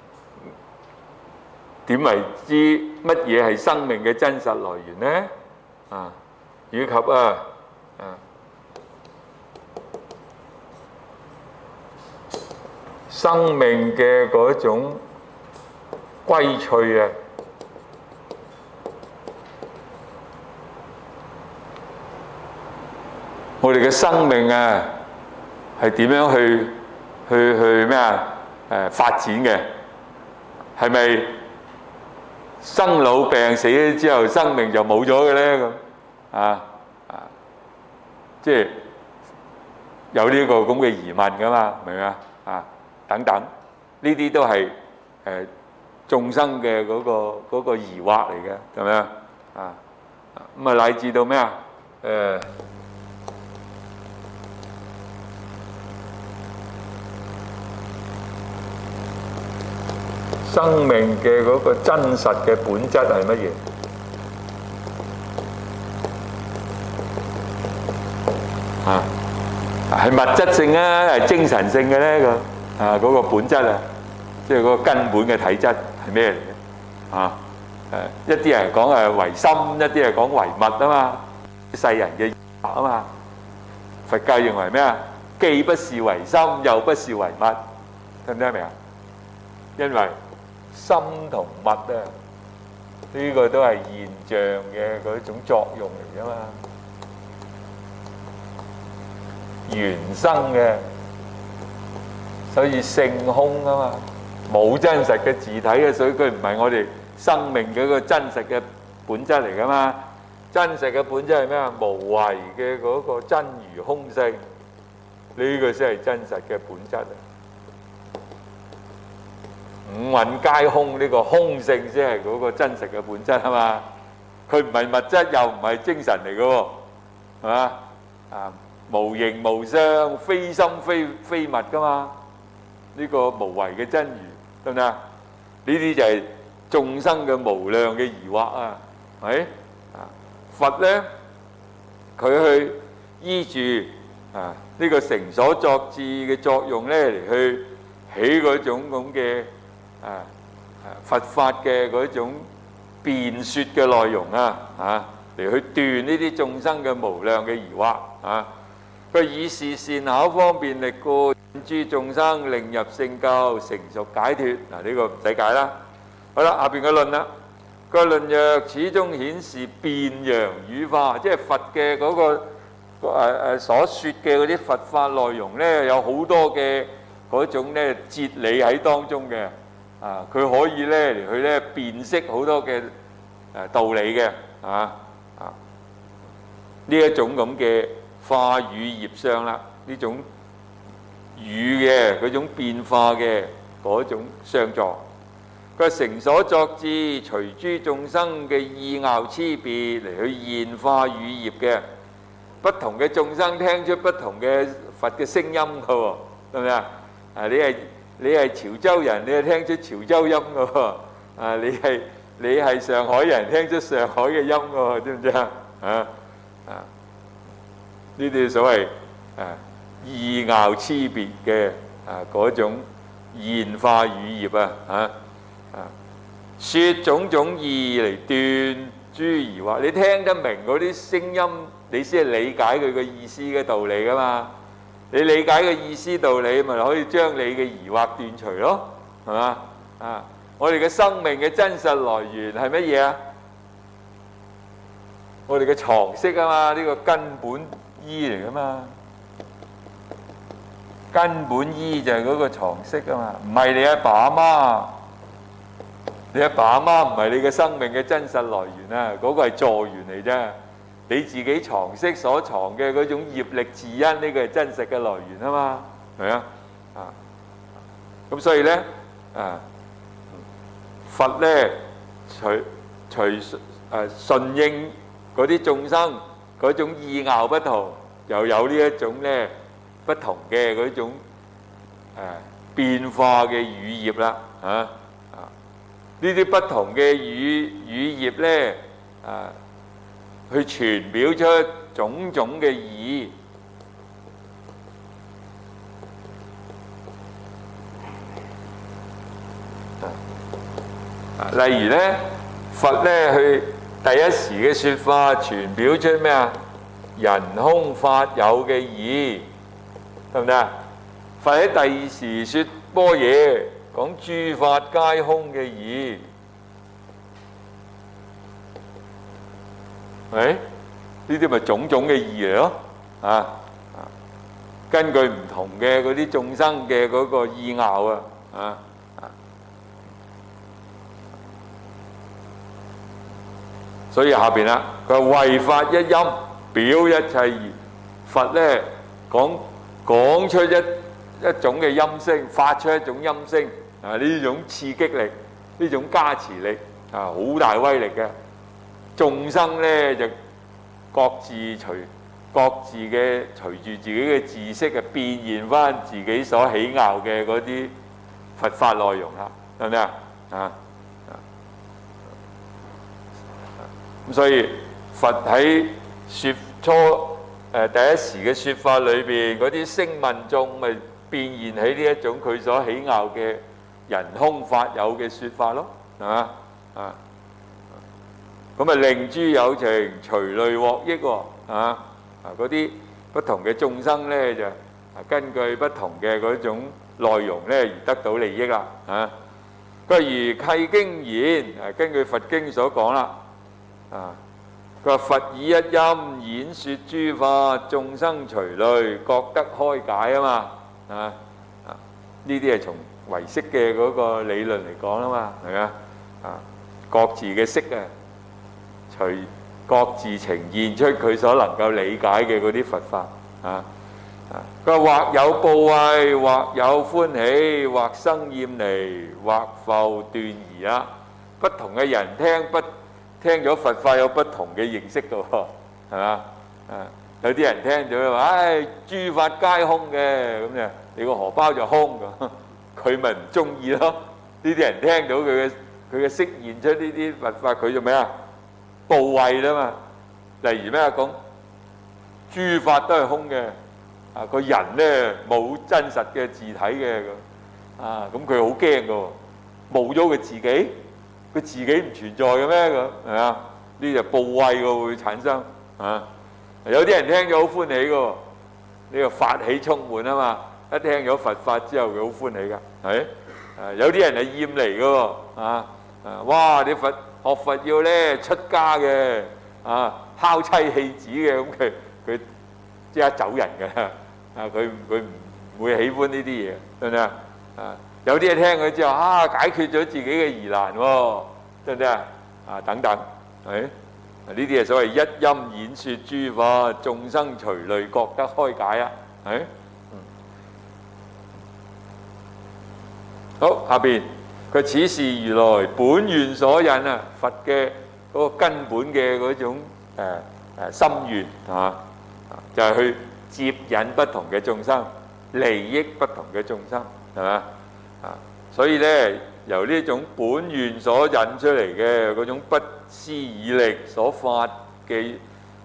點為之乜嘢係生命嘅真實來源呢？以及生命嘅嗰種歸趣我哋嘅生命係點樣去咩發展嘅？係咪生老病死咗之後，生命就冇咗嘅咧？咁即係有呢個咁嘅疑問噶嘛？明唔明等等，呢啲都係眾生嘅嗰個疑惑嚟嘅，係咪咁乃至到咩生命嘅嗰個真實嘅本質係乜嘢？係物質性係精神性嘅咧？嗰個本質即係嗰個根本嘅體質係咩嚟嘅？一啲人講為心，一啲係講為物嘛，世人嘅疑惑嘛。 佛教認為咩啊？既不是為心，又不是為物，聽唔聽明啊？因為心同物啊，呢個都係現象嘅嗰種作用嚟㗎嘛，緣生嘅，所以性空啊嘛，冇真實嘅自體嘅，所以佢唔係我哋生命嘅一個真實嘅本質嚟㗎嘛。真實嘅本質係咩啊？無為嘅嗰個真如空性，呢個先係真實嘅本質啊！五蘊皆空，呢個空性先係嗰個真實嘅本質啊嘛。佢唔係物質，又唔係精神嚟嘅喎，係嘛？啊，無形無相，非心非物㗎嘛。呢個無為嘅真如，得唔得啊？呢啲就係眾生嘅無量嘅疑惑啊，係咪？佛咧，佢去依住呢個成所作智嘅作用咧，嚟去起嗰種咁嘅佛法嘅嗰種辯説嘅內容嚟去斷呢啲眾生嘅無量嘅疑惑啊！佢以是善巧方便力故，引諸眾生，令入聖救，成熟解脫。嗱，呢個唔使解啦。好啦，下邊嘅論啦。個論若始終顯示變揚語化，即係佛嘅嗰個所説嘅嗰啲佛法內容咧，有好多嘅嗰種咧哲理喺當中嘅。佢可以咧嚟去咧辨識好多嘅道理嘅呢一種咁嘅化語業相啦，呢種語嘅嗰種變化嘅嗰種相狀。佢成所作智，隨諸眾生嘅意拗差別嚟去現化語業嘅，不同嘅眾生聽出不同嘅佛嘅聲音嘅喎，係咪啊？你係潮州人，你係聽出潮州音嘅喎，你係上海人，聽出上海嘅音嘅喎，知唔知啊？呢啲所謂意拗差別嘅嗰種現化語業説種種義嚟斷諸疑惑，你聽得明嗰啲聲音，你先係理解佢嘅意思嘅道理噶嘛？你理解嘅意思道理，咪可以將你嘅疑惑斷除咯，係嘛？我哋嘅生命嘅真實來源係乜嘢啊？我哋嘅常識啊嘛，呢個根本依嚟噶嘛，根本依就係嗰個常識啊嘛，唔係你阿爸阿媽。你阿爸阿媽唔係你嘅生命嘅真實來源啊，嗰個係助緣嚟啫。你自己常識所藏嘅嗰種業力自因，呢個係真實嘅來源啊嘛，係咪啊？咁所以咧佛咧隨順應嗰啲眾生嗰種意拗不同，又有呢一種咧不同嘅嗰種變化嘅語業啦呢啲不同嘅語業咧，去傳表出種種嘅義。例如咧，佛咧去第一時嘅説法，傳表出咩啊？人空法有嘅義，得唔得啊？佛喺第二時説般若，講諸法皆空嘅義，呢啲咪種種嘅義嚟咯，根據唔同嘅嗰啲眾生嘅嗰個意拗所以下邊啦，佢話為法一音，表一切義。佛咧講出一種嘅音聲，發出一種音聲。呢種刺激力，呢種加持力好大威力嘅。眾生咧就各自隨住自己嘅知識嘅變現翻自己所喜拗嘅嗰啲佛法內容啦，係咪啊？咁所以佛喺説初第一時嘅説法裏邊，嗰啲聲聞眾咪變現起呢一種佢所喜拗嘅人空法有嘅説法咯，係嘛？咁令諸有情隨類獲益喎，嗰啲不同嘅眾生咧就根據不同嘅嗰種內容咧而得到利益啦。佢如契經言，根據佛經所講啦。佢話佛以一音演説諸法，眾生隨類覺得開解啊嘛。呢啲係從唯識嘅嗰個理論嚟講啊嘛，係咪啊？各自嘅識隨各自呈現出佢所能夠理解嘅嗰啲佛法。佢話或有怖畏，或有歡喜，或生厭離，或復斷疑啦。不同嘅人聽咗佛法有不同嘅認識嘅喎，係嘛？有啲人聽咗話，唉，諸法皆空嘅，咁就你個荷包就空咁，佢咪唔中意咯？呢啲人聽到佢嘅釋現出呢啲佛法，佢做咩啊？怖畏啦嘛。例如咩啊？講諸法都係空嘅，個人咧冇真實嘅自體嘅咁，咁佢好驚嘅喎，冇咗佢自己，佢自己唔存在嘅咩咁係嘛？呢就怖畏嘅會產生有啲人聽咗好歡喜嘅喎，呢個法喜充滿啊嘛！一聽咗佛法之後，佢好歡喜㗎，係有啲人係厭離嘅喎，哇！你學佛要咧出家嘅，拋妻棄子嘅，咁佢即刻走人㗎啦，佢唔會喜歡呢啲嘢，對唔對啊？有啲人聽佢之後，解決咗自己嘅疑難喎，對唔對啊？等等，係呢啲係所謂一音演説諸法，眾生隨類覺得開解啊，係。好，下邊佢此是如來本願所引啊，佛嘅嗰個根本嘅嗰種心願就係去接引不同嘅眾生，利益不同嘅眾生，係嘛？所以咧，由呢種本願所引出嚟嘅嗰種不思議力所發嘅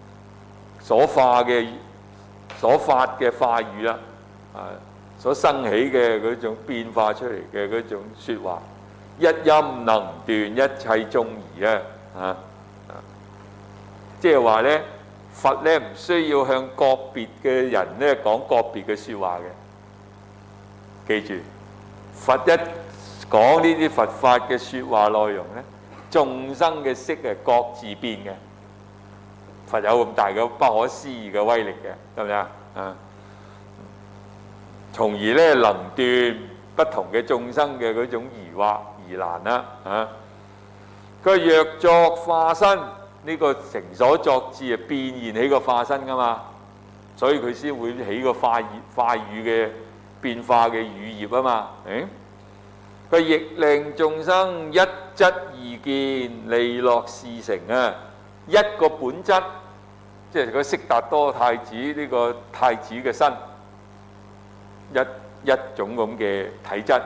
話語啦，所生起嘅嗰種變化出嚟嘅嗰種説話，一音能斷一切眾疑啊！即係話咧，佛咧唔需要向個別嘅人咧講個別嘅説話嘅。記住，佛一講呢啲佛法嘅説話內容咧，眾生嘅識係各自變嘅。佛有咁大嘅不可思議嘅威力嘅，係咪啊？從而咧能斷不同嘅眾生嘅嗰種疑惑疑難啦。佢若作化身，呢個成所作智係變現起個化身噶嘛，所以佢先會起個化語嘅變化嘅語業啊嘛。佢亦令眾生一質二見，利樂事成啊！一個本質，即係個悉達多太子呢個太子嘅身。一種咁嘅體質，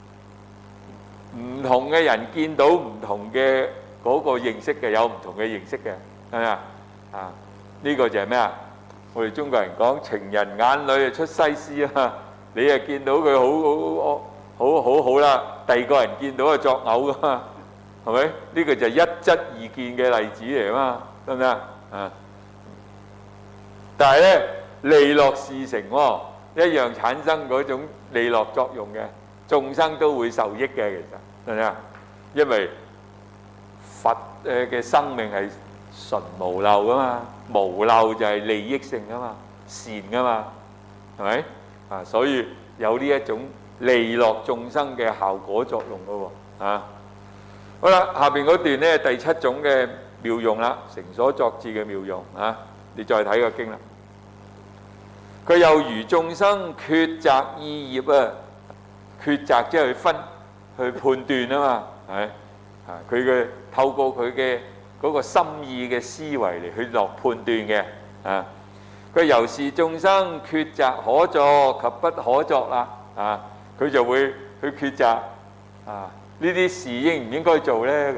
唔同嘅人見到唔同嘅嗰個認識嘅，有唔同嘅認識嘅，係咪啊？呢個就係咩啊？我哋中國人講情人眼裏出西施啊！你係見到佢好啦，第二個人見到係作嘔噶嘛，係咪？呢個就係一質二見嘅例子嚟啊嘛，得唔得啊？但係咧，利樂事成喎。一樣產生嗰種利樂作用嘅，眾生都會受益嘅，其實係咪啊？因為佛嘅生命係純無漏噶嘛，無漏就係利益性噶嘛，善噶嘛，係咪？所以有呢一種利樂眾生嘅效果作用噶喎。好啦，下邊嗰段咧第七種嘅妙用啦，成所作智嘅妙用你再睇個經啦。佢又如眾生抉擇意業啊，抉擇即係去判斷啊嘛，係佢嘅透過佢嘅嗰個心意嘅思維嚟去落判斷嘅佢由是眾生抉擇可作及不可作啦佢就會去抉擇呢啲事應唔應該做咧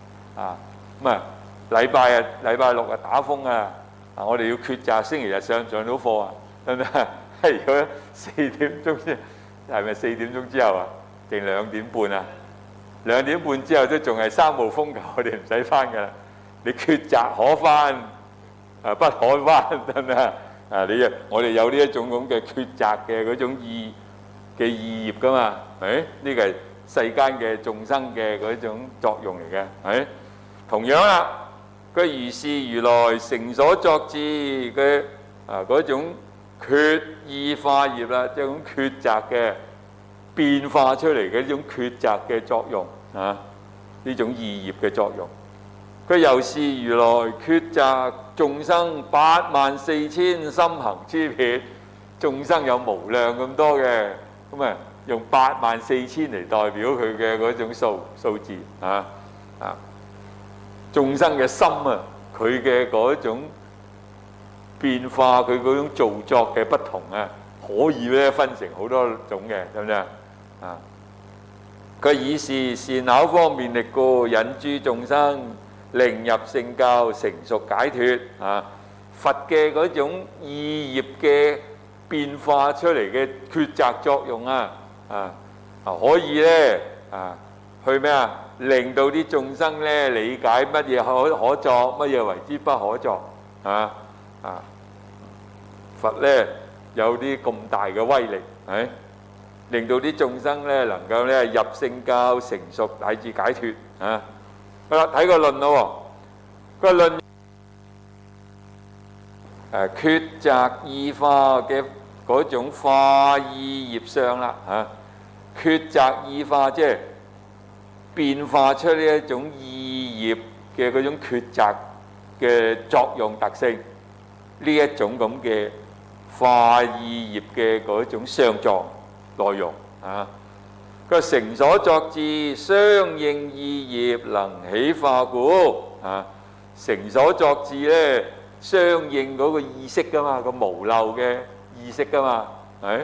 禮拜六打風我哋要抉擇星期日上到課係咪啊？如果4點鐘先，係咪4點鐘之後定2點半啊？2點半之後都仲係3號風球，我哋唔使翻㗎啦。你抉擇可翻不可翻，係咪啊？ 我哋有呢一種咁嘅抉擇嘅嗰種意業噶嘛，係呢個係世間嘅眾生嘅嗰種作用嚟嘅，係同樣啦。佢如是如來成所作智嘅嗰種決意化業啦，即係種抉擇嘅變化出嚟嘅呢種抉擇嘅作用啊，呢種意業嘅作用。佢又是如來抉擇眾生84000心行之別，眾生有無量咁多嘅，咁啊用84000嚟代表佢嘅嗰種數字啊，眾生嘅心啊，佢嘅嗰種變化，佢嗰種造作嘅不同啊，可以咧分成好多種嘅，知唔知啊？佢以是善巧方便力故，引諸眾生令入聖教，成熟解脫啊！佛嘅嗰種意業嘅變化出嚟嘅抉擇作用可以咧去咩啊？令到啲眾生咧理解乜嘢可作，乜嘢為之不可作佛咧有啲咁大嘅威力，係令到啲眾生咧能夠咧入聖教，成熟乃至解脫啊！好啦，睇個論咯喎，個論抉擇意化嘅嗰種化意業相啦抉擇意化即係變化出呢一種意業嘅嗰種抉擇嘅作用特性，呢一種咁嘅化意業嘅嗰種相狀內容個成所作智相應意業能起化故成所作智咧相應嗰個意識噶嘛，個無漏嘅意識噶嘛，係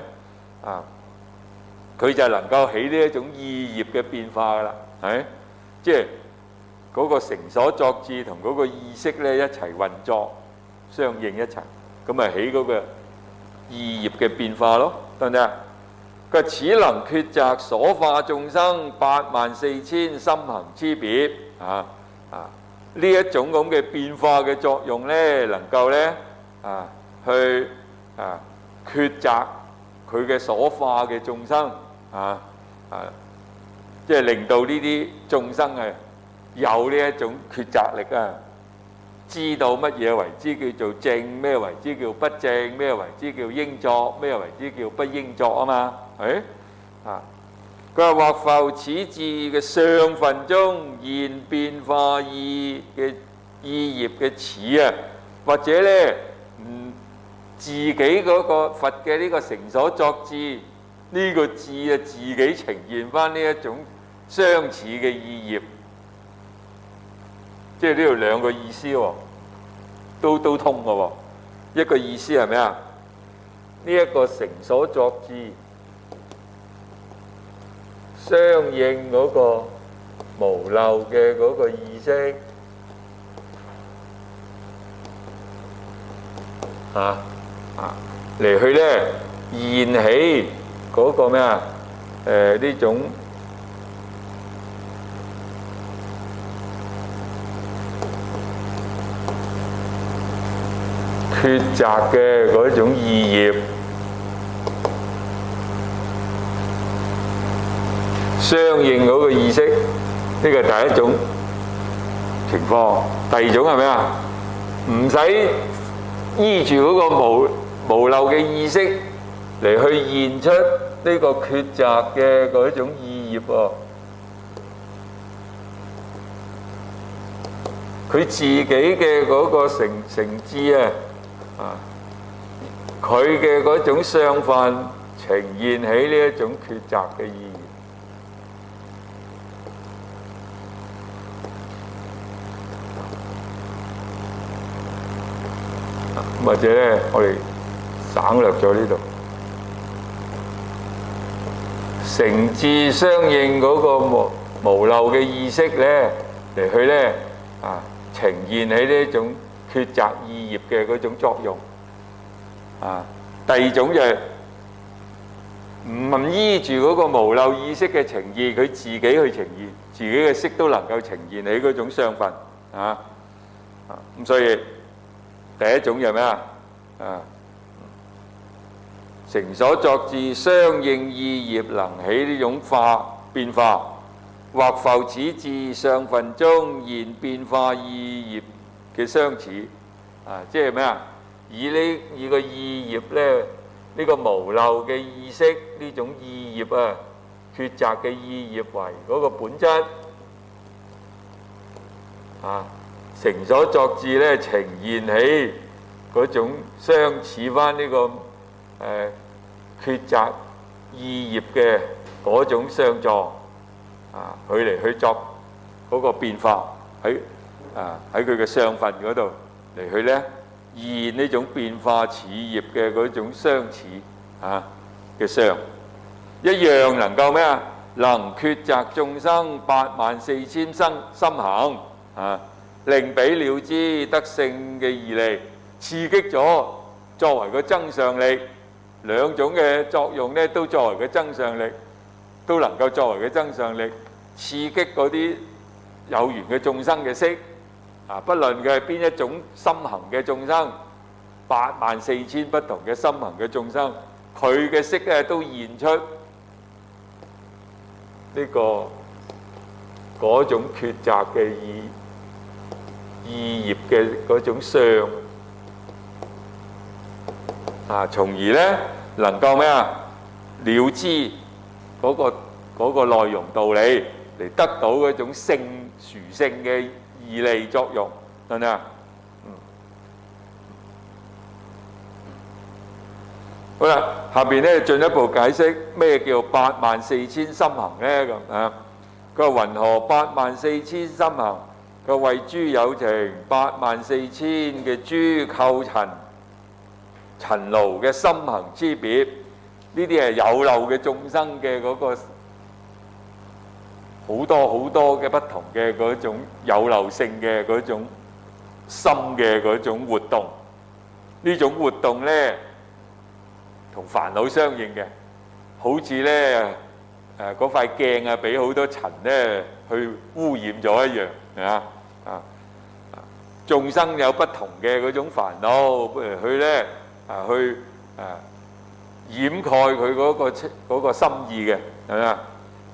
佢就能夠起呢一種意業嘅變化噶啦，係即係嗰個成所作智同嗰個意識咧一齊運作，相應一齊，咁咪起嗰個意業嘅變化咯，得唔得啊？佢此能抉擇所化眾生84000心行之別呢一種咁嘅變化嘅作用咧，能夠咧去抉擇佢嘅所化嘅眾生即係令到呢啲眾生有呢一種抉擇力知道乜嘢為之叫做正，咩為之叫不正，咩為之叫應作，咩為之叫不應作啊嘛，佢話或復此智嘅相分中現變化意嘅意業嘅始或者咧自己嗰個佛嘅呢個成所作智呢個智自己呈現翻呢一種相似嘅意業，即係呢度兩個意思喎，都通嘅喎。一個意思係咩啊？呢一個成所作智相應嗰個無漏嘅嗰個意識嚟去咧現起嗰個咩呢種抉擇嘅嗰種意業，相應嗰個意識，呢個第一種情況。第二種係咩啊？唔使依住嗰個無漏嘅意識嚟去現出呢個抉擇嘅嗰種意業喎。佢自己嘅嗰個成智佢嘅嗰種相分呈現起呢一種抉擇嘅意義。或者咧，我哋省略咗呢度，成智相應嗰個無漏嘅意識咧，嚟去咧呈現起呢一種抉擇意業嘅嗰種作用第二種就係唔依住嗰個無漏意識嘅呈現，佢自己去呈現，自己嘅識都能夠呈現起嗰種相分咁所以第一種就係咩成所作智，相應意業，能起呢種變化，或復此智上分中現變化意業嘅相似。即係咩啊？以個意業呢，呢個無漏嘅意識呢種意業啊，抉擇嘅意業為嗰個本質。成所作智呢，呈現起嗰種相似翻呢個抉擇意業嘅嗰種相狀，佢嚟去作嗰個變化喺佢嘅相分嗰度嚟去呢現呢種變化似業嘅嗰種相似嘅相，一樣能夠咩啊？能抉擇眾生84000心行令彼了知得勝嘅義利，刺激咗作為個增上力，兩種嘅作用呢，都作為個增上力，都能夠作為個增上力，刺激嗰啲有緣嘅眾生嘅識，不論佢係邊一種心行嘅眾生，84000不同嘅心行嘅眾生，佢嘅識咧都現出呢嗰種抉擇嘅意業嘅嗰種相，從而呢能夠咩啊？了知嗰個內容道理，嚟得到嗰種殊勝嘅義利作用，係咪啊？好啦，下邊咧進一步解釋咩叫84000心行咧咁佢話雲何84000心行？佢為諸有情84000嘅諸構塵勞嘅心行之別，呢啲係有漏嘅眾生嘅嗰個好多嘅不同嘅嗰種有漏性嘅嗰種心嘅嗰種活動，呢種活動呢，同煩惱相應嘅，好似呢嗰塊鏡啊，俾好多塵呢去污染咗一樣，係嘛？眾生有不同嘅嗰種煩惱，不如佢呢去掩蓋佢嗰個心意嘅，係咪啊？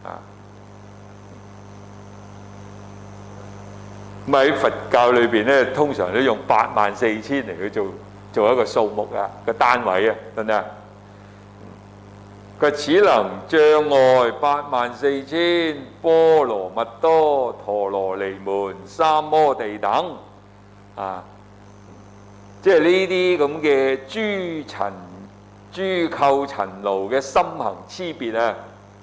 咁喺佛教裏邊呢，通常都用84000嚟去做一個數目個單位得唔得？佢此能障礙84000波羅蜜多、陀羅尼門、三摩地等即係呢啲咁嘅諸構塵勞嘅心行差別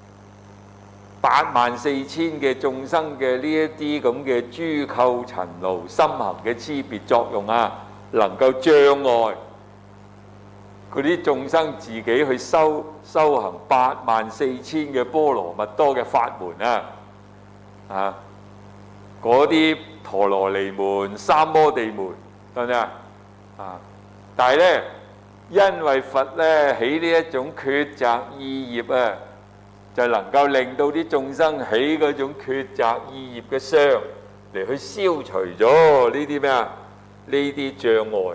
84000嘅眾生嘅呢一啲咁嘅諸構塵勞心行嘅差別作用能夠障礙嗰啲眾生自己去修行84000嘅波羅蜜多嘅法門嗰啲陀羅尼門、三摩地門，得唔得但係呢，因為佛呢起呢一種抉擇意業就能夠令到啲眾生起嗰種抉擇意業嘅相嚟去消除咗呢啲咩呢啲障礙。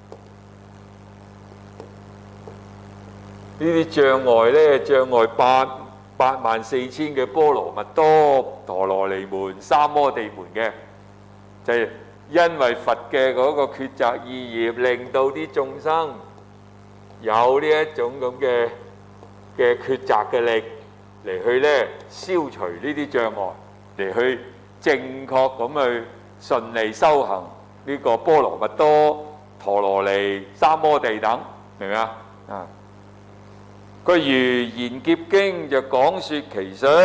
呢啲障礙呢，障礙84000嘅波羅蜜多、陀羅尼門、三摩地門嘅，就係因為佛嘅嗰個抉擇意業，令到啲眾生有呢一種咁嘅抉擇嘅力嚟去呢消除呢啲障礙，嚟去正確咁去順利修行呢個波羅蜜多、陀羅尼、三摩地等，明唔明佢如賢劫經就講説其相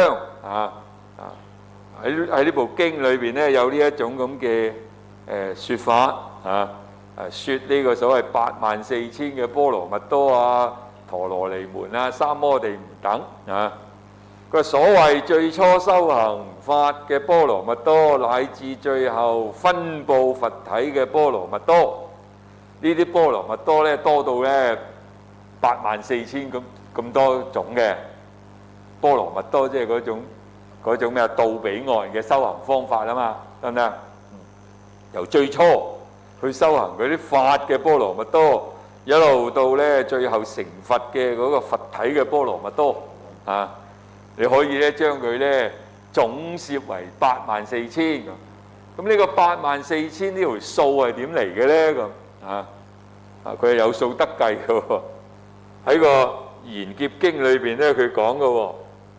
喺呢部經裏邊呢，有呢一種咁嘅説法説呢個所謂84000嘅波羅蜜多陀羅尼門三摩地門等個所謂最初修行法嘅波羅蜜多，乃至最後分佈佛體嘅波羅蜜多，呢啲波羅蜜多呢，多到呢84000咁多種嘅波羅蜜多，即係嗰種咩到彼岸嘅修行方法嘛，得唔得？由最初去修行嗰啲法嘅波羅蜜多，一一路到咧最後成佛嘅嗰個佛體嘅波羅蜜多啊，你可以咧將佢咧總攝為84000。咁呢個84000呢條數係點嚟嘅咧？咁佢係有數得計嘅喎。喺個《賢劫經》裏邊咧，佢講嘅喎。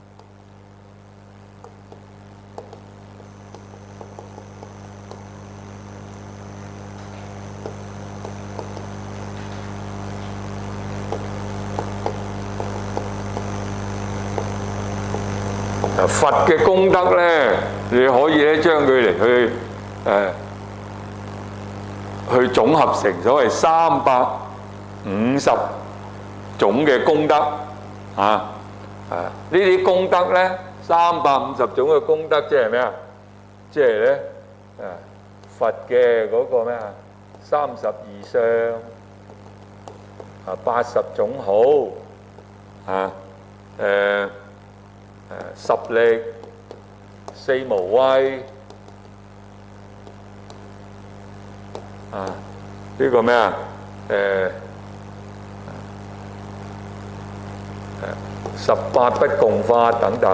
佛嘅功德咧，你可以咧將佢嚟去總合成所謂350種嘅功德呢啲功德咧，350種嘅功德即係咩啊？即係咧佛嘅嗰個咩啊？32相80種好十力、四無畏呢個咩啊？18不共法等等，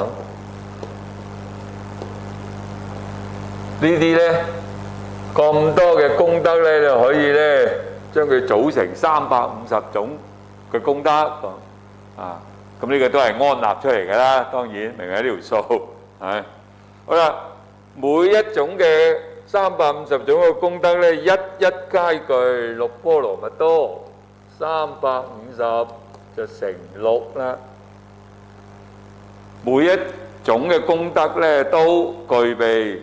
呢啲咧咁多嘅功德咧，就可以咧將佢組成350種嘅功德咁呢個都係安立出嚟㗎啦，當然明係呢條數係。好啦，每一種嘅350種嘅功德咧，一一皆具6波羅蜜多，350就成6啦。每一種嘅功德咧都具備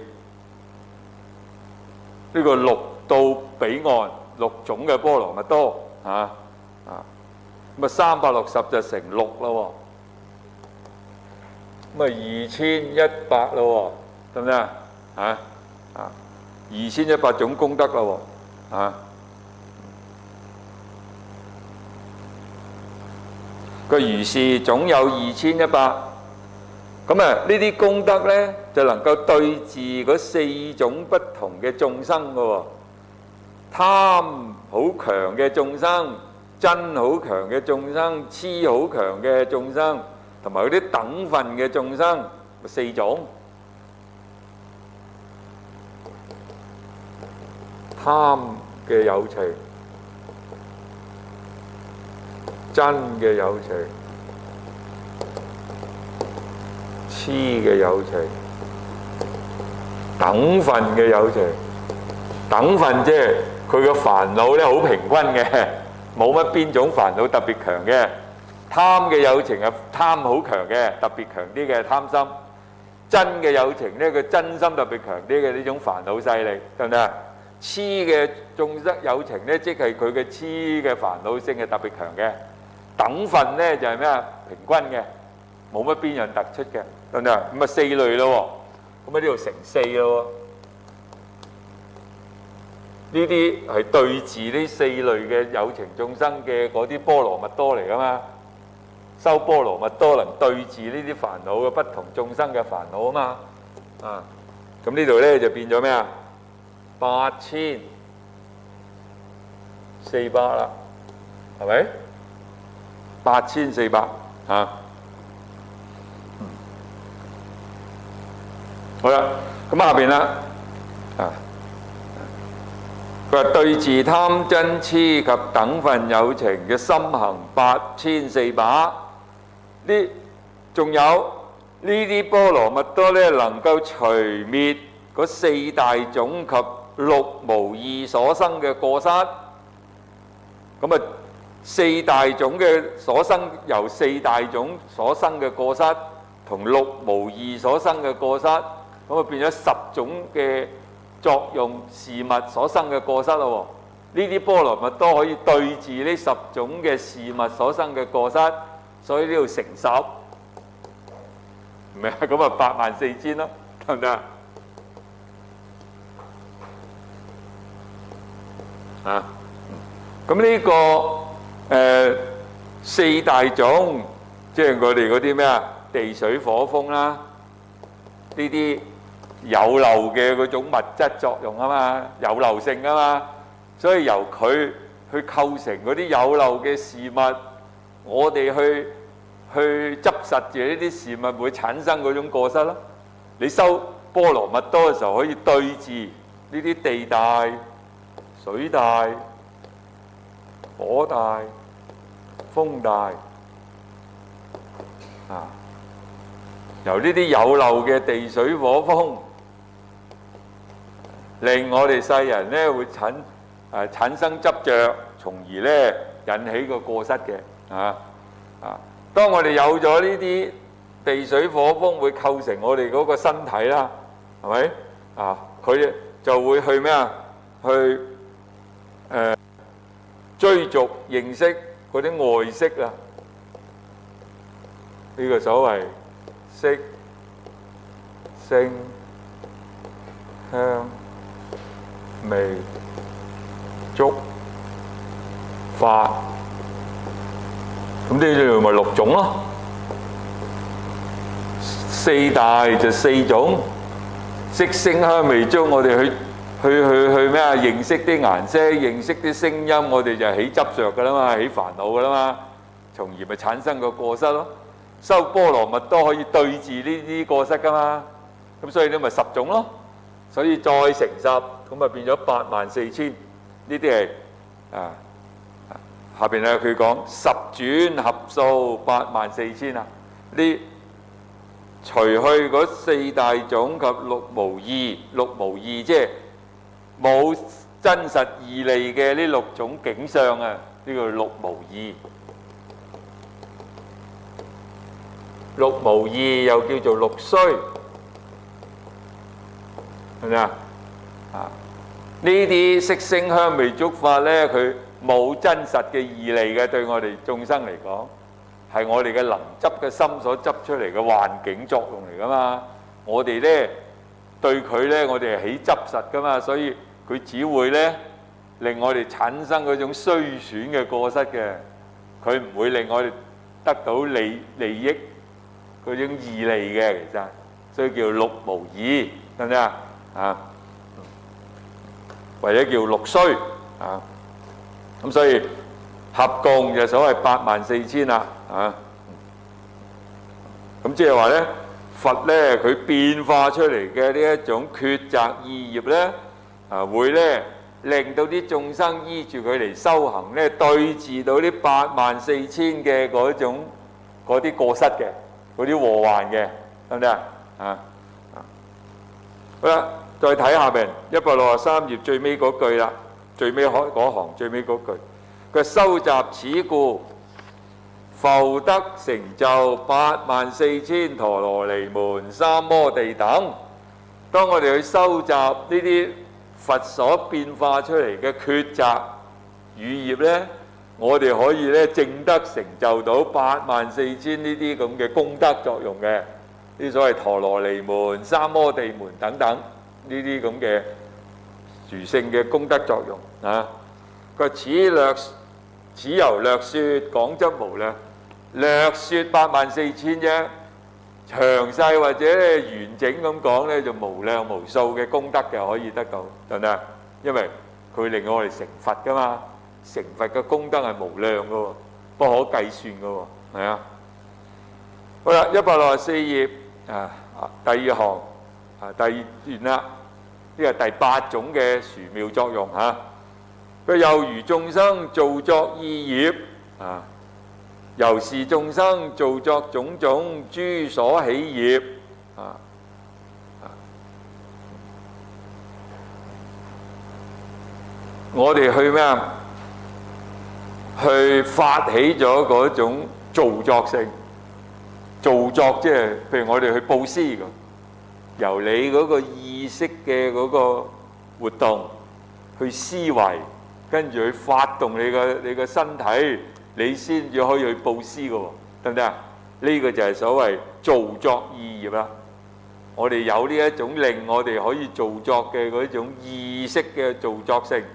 呢個6到彼岸6種嘅波羅蜜多咁360就成6咯喎，2100咯喎，得唔得2100種功德咯喎個如是總有2100，咁呢啲功德咧就能夠對治嗰4種不同嘅眾生噶喎，貪好強嘅眾生，瞋好強嘅眾生，痴好強嘅眾生，同埋嗰啲等分嘅眾生，4種。貪嘅有情，瞋嘅有情，痴嘅有情，等分嘅有情。等分即係佢嘅煩惱咧好平均嘅，冇乜邊種煩惱特別強嘅。貪嘅有情係貪好強嘅，特別強啲嘅貪心。瞋嘅有情咧，佢瞋心特別強啲嘅呢種煩惱勢力，得唔得？痴嘅眾生有情咧，即係佢嘅痴嘅煩惱性係特別強嘅。等分咧就係咩啊？平均嘅，冇乜邊樣突出嘅，得唔得？咁4類咯喎，咁呢度成4咯喎。呢啲係對治呢4類嘅有情眾生嘅嗰啲波羅蜜多嚟噶嘛？修波羅蜜多能對治呢啲煩惱嘅不同眾生嘅煩惱啊嘛。咁呢度咧就變咗咩啊？8400啦，係咪？8400好啦，咁下邊啦佢話對治貪瞋痴及等分有情嘅心行8400，仲有呢啲波羅蜜多咧，能夠除滅嗰4大種及6無二所生嘅過失。咁4大種嘅所生，由4大種所生嘅過失同6無二所生嘅過失，咁變咗10種嘅作用事物所生嘅過失咯喎。呢啲波羅蜜多可以對治呢10種嘅事物所生嘅過失，所以呢度成10，唔係咁84000咯，得唔得咁呢個4大種，即係我哋嗰啲咩地水火風啦，呢啲有漏嘅嗰種物質作用啊嘛，有漏性啊嘛，所以由佢去構成嗰啲有漏嘅事物，我哋去執實住呢啲事物，會產生嗰種過失咯。你修波羅蜜多嘅時候，可以對治呢啲地大、水大、火大、風大啊，由呢啲有漏嘅地水火風，令我哋世人咧會產生執着，從而咧引起個過失嘅啊。當我哋有咗呢啲地水火風，會構成我哋嗰個身體啦，係咪啊？佢就會去咩啊？去追逐認識嗰啲外色啊，呢個所謂色、聲、香、味、觸、法，咁呢度咪六種咯。四大就四種，色聲香味觸，我哋去咩啊？認識啲顏色，認識啲聲音，我哋就起執着噶啦嘛，起煩惱噶啦嘛，從而咪產生個過失咯。修波羅蜜多可以對治呢啲過失噶嘛，咁所以呢咪10種咯。所以再乘10，咁咪變咗84000。呢啲係下邊咧佢講10轉合數84000啊。呢除去嗰四大種及六無異，六無異即係冇真實義利嘅呢6種境相啊，呢個六無異。六無異又叫做六須，係咪啊？呢啲色聲香味觸法咧，佢冇真實嘅義利嘅，對我哋眾生嚟講，係我哋嘅能執嘅心所執出嚟嘅環境作用嚟噶嘛。我哋咧對佢咧，我哋係起執實噶嘛，所以佢只會咧令我哋產生嗰種衰損嘅過失嘅，佢唔會令我哋得到利益嗰種義利嘅，其實，所以叫六無異，得唔得啊？或者叫六須啊，咁所以合共就所謂84000啦啊。咁即係話咧，佛咧佢變化出嚟嘅呢一種抉擇意業咧，會咧令到啲眾生依住佢嚟修行咧，對治到啲84000嘅嗰啲過失嘅，嗰啲禍患嘅，得唔得啊？好啦，再睇下邊163頁最尾嗰句啦，最尾嗰行最尾嗰句，佢收集此故，復得成就84000陀羅尼門、三摩地等。當我哋去收集呢啲佛所變化出嚟嘅抉擇語業咧，我哋可以咧證得成就到84000呢啲咁嘅功德作用嘅，呢啲所謂陀羅尼門、三摩地門等等呢啲咁嘅殊勝嘅功德作用啊。佢此由略說，講則無量。略說84000啫，詳細或者完整咁講咧，就無量無數嘅功德嘅可以得到，得唔得？因為佢令我哋成佛噶嘛，成佛嘅功德係無量噶喎，不可計算噶喎，係啊。好啦，164頁第二行第二段啦，呢個第8種嘅殊妙作用嚇。佢又如眾生造作意業由是眾生造作種種諸所起業我哋去咩啊？去發起咗嗰種造作性，造作即係譬如我哋去布施咁，由你嗰個意識嘅嗰個活動去思維，跟住去發動你個身體。你先至可以去布施嘅喎，得唔得啊？呢個就係所謂造作意業啦。我哋有呢一種令我哋可以造作嘅嗰種意識嘅造作性。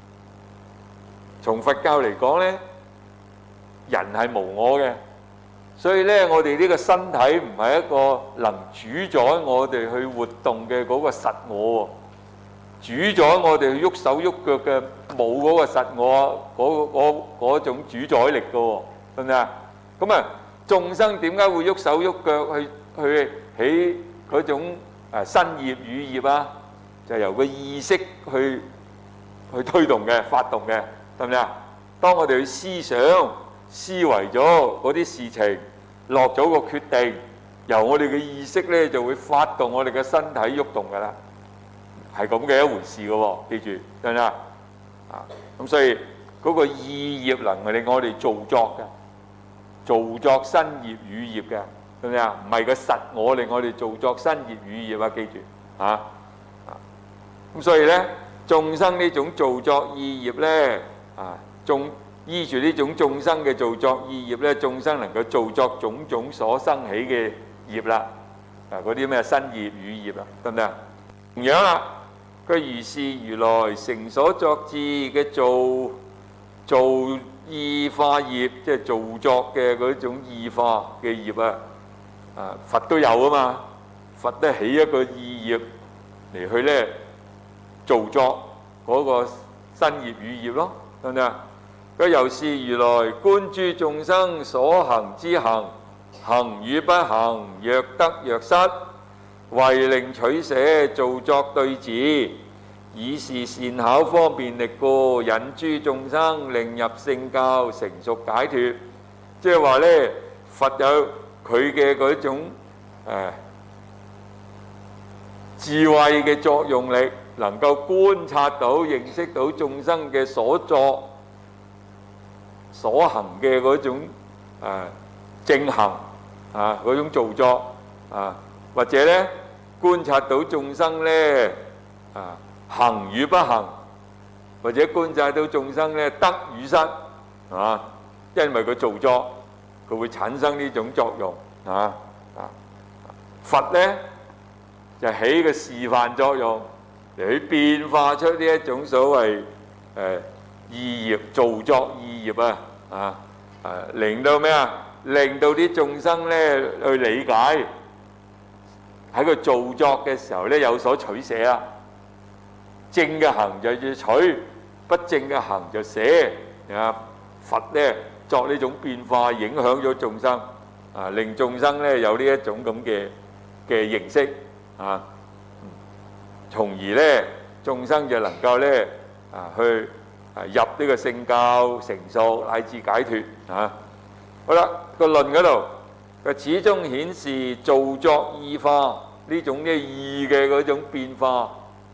從佛教嚟講咧，人係無我嘅，所以咧我哋呢個身體唔係一個能主宰我哋去活動嘅嗰個實我喎，主宰我哋去喐手喐腳嘅冇嗰個實我嗰種主宰力嘅喎，係咪啊？咁啊，眾生點解會喐手喐腳去起嗰種身業語業啊？就係由個意識去推動嘅、發動嘅，係咪啊？當我哋去思想、思維咗嗰啲事情，落咗個決定，由我哋嘅意識咧就會發動我哋嘅身體喐動㗎啦，係咁嘅一回事嘅喎，記住，係咪啊？咁所以嗰個意業能令我哋造作嘅，造作身業語業嘅，係咪啊？唔係個實我令我哋造作身業語業啊，記住啊！咁所以咧，眾生呢種造作意業咧，依住呢種眾生嘅造作意業咧，眾生能夠造作種種所生起嘅業啦，嗰啲咩身業語業啦，得唔得啊？同樣啦，佢如是如來成所作智嘅造意化業，即係造作嘅嗰種意化嘅業啊，佛都有啊嘛，佛都起一個意業嚟去咧造作嗰個身業語業咯，得唔得啊？佢由是如來觀諸眾生所行之行，行與不行，若得若失，為令取捨，造作對治，以是善巧方便力故，引諸眾生，令入聖教，成熟解脫。即係話呢，佛有佢嘅嗰種智慧嘅作用力，能夠觀察到、認識到眾生嘅所作所行嘅嗰種正行嗰種造作或者咧觀察到眾生咧行與不行，或者觀察到眾生咧得與失因為佢造作，佢會產生呢種作用佛咧就起個示範作用嚟去變化出呢一種所謂意業造作意業令到咩啊？令到啲眾生咧去理解喺佢造作嘅時候咧有所取捨啊！正嘅行就要取，不正嘅行就捨佛咧作呢種變化，影響咗眾生令眾生咧有呢一種咁嘅認識從而咧眾生就能夠咧去入呢個聖教，成熟乃至解脫好啦，個論嗰度佢始終顯示造作意化呢種嘅意嘅嗰種變化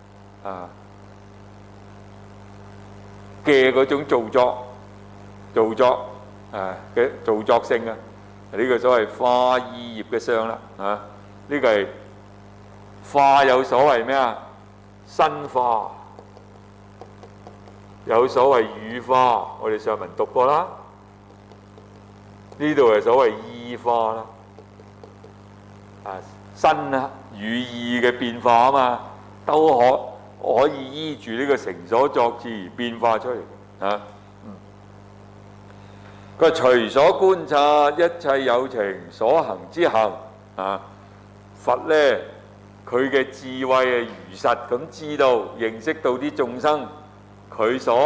嘅嗰種造作嘅造作性呢個所謂化意業嘅相啦呢個係化有所謂咩啊？身化有所謂語化，我哋上文讀過啦。呢度係所謂意化啦，身與意嘅變化啊嘛，都可以依住呢個成所作智而變化出嚟佢隨所觀察一切有情所行之行佛呢，佢嘅智慧係如實咁知道認識到啲眾生佢所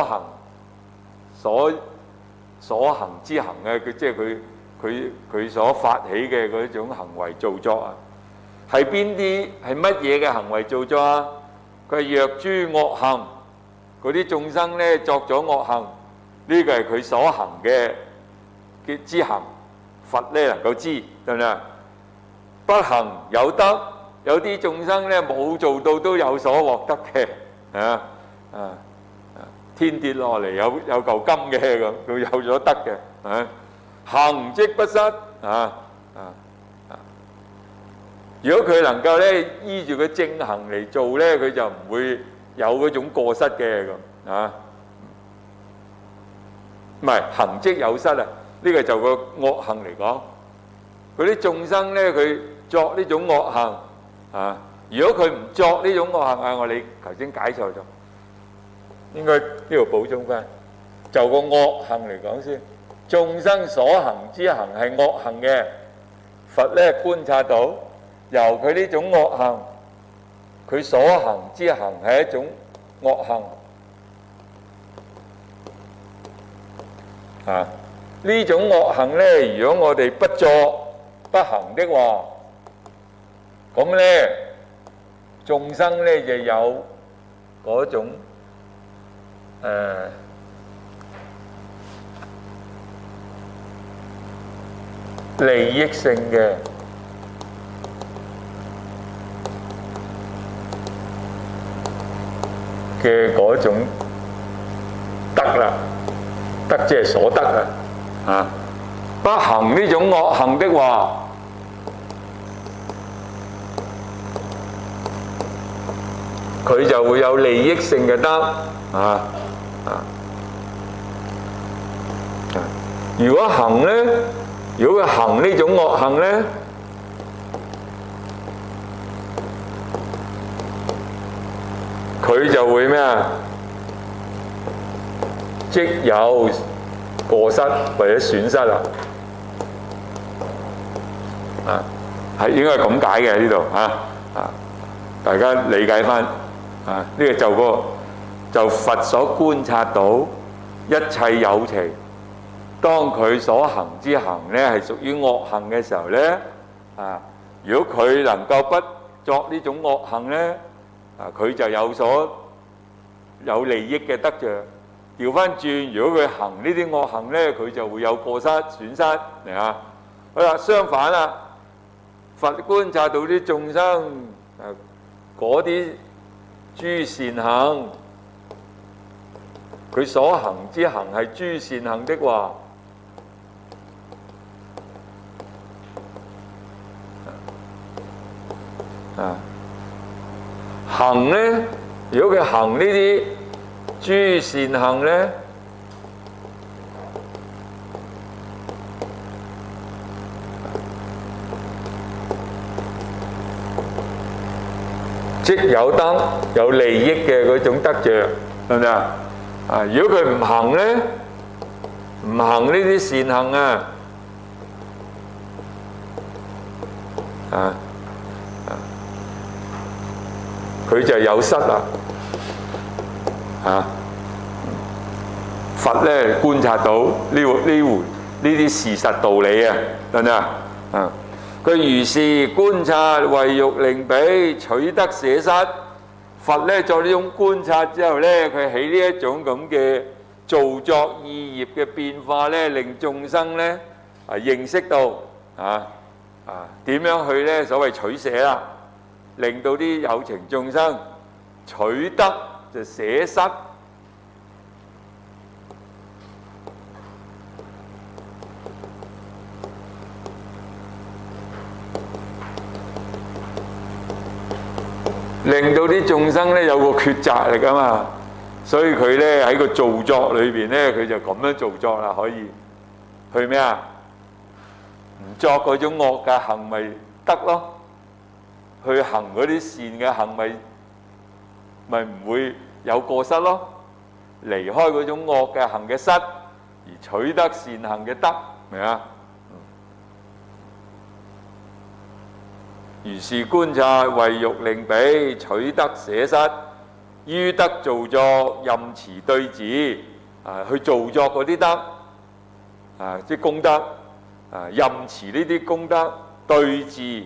行之行佢即係佢所發起嘅嗰種行為造作係邊啲？係乜嘢嘅行為造作啊？佢係若諸惡行，嗰啲眾生呢作咗惡行，呢個係佢所行嘅之行，佛呢能夠知，對唔對？不行有得，有啲眾生呢冇做到都有所獲得嘅天跌落嚟有嚿金嘅咁，佢有咗得嘅行即不失如果佢能夠咧依住個正行嚟做咧，佢就唔會有嗰種過失嘅咁唔係行即有失呢個就個惡行嚟講，嗰啲眾生咧佢作呢種惡行如果佢唔作呢種惡行我哋頭先解錯咗。應該呢度補充翻，就個惡行嚟講先，眾生所行之行係惡行嘅，佛咧觀察到，由佢呢種惡行，佢所行之行係一種惡行， 啊，呢種惡行咧，如果我哋不作不行的話，咁咧眾生咧就有嗰種利益性嘅嗰種得啦，得即係所得啦。啊，不行呢種惡行的話，佢就會有利益性嘅得。如果行呢，如果佢行呢種惡行呢，佢就會咩啊？即有過失或者損失啦。係應該係咁解嘅呢度大家理解翻呢個就佛所觀察到一切有情，當佢所行之行呢係屬於惡行嘅時候呢，如果佢能夠不作呢種惡行呢，佢就有利益嘅得着。調翻轉，如果佢行呢啲惡行呢，佢就會有過失損失。好啦，相反啦，佛觀察到啲眾生嗰啲諸善行，佢所行之行係諸善行的話，行呢，如果佢行呢啲諸善行呢，即有得有利益嘅嗰種得着，係咪啊？如果佢唔行呢，唔行呢啲善行佢就有失啦。佛咧觀察到呢啲事實道理得唔得佢如是觀察，為欲令彼取得捨失。佛咧做呢種觀察之後咧，佢起呢一種咁嘅造作意業嘅變化咧，令眾生咧認識到點樣去咧所謂取捨啦，令到啲有情眾生取得就捨失。令到啲眾生咧有個抉擇力嘛，所以佢咧喺個造作裏邊咧，佢就咁樣造作啦，可以去咩啊？唔作嗰種惡嘅行咪得咯，去行嗰啲善嘅行咪唔會有過失咯，離開嗰種惡嘅行嘅失，而取得善行嘅得，明啊？如是觀察，為欲令彼取得捨失，於得造作任持對治，去造作嗰啲得，即功德，任持呢啲功德對治，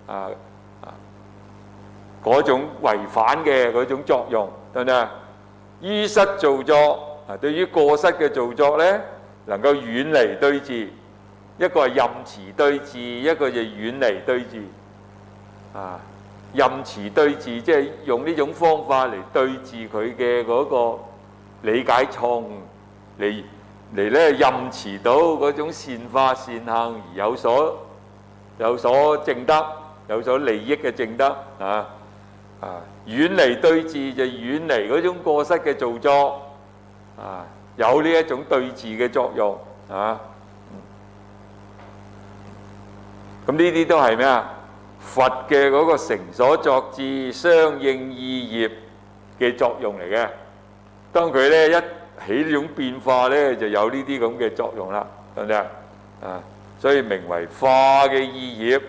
嗰種違反嘅嗰種作用，得唔得？於失造作，對於過失嘅造作呢，能夠遠離對治，一個係任持對治，一個就遠離對治。任持對治，即係用呢種方法嚟對治佢嘅嗰個理解錯誤，嚟咧任持到嗰種善法善行，而有所證得，有所利益嘅證得。遠離對治就遠離嗰種過失嘅造作，有呢一種對治嘅作用。咁呢啲都係咩啊？佛嘅嗰個成所作智相應意業嘅作用嚟嘅。當佢咧一起呢種變化咧，就有呢啲咁嘅作用啦，得唔得所以名為化嘅意業。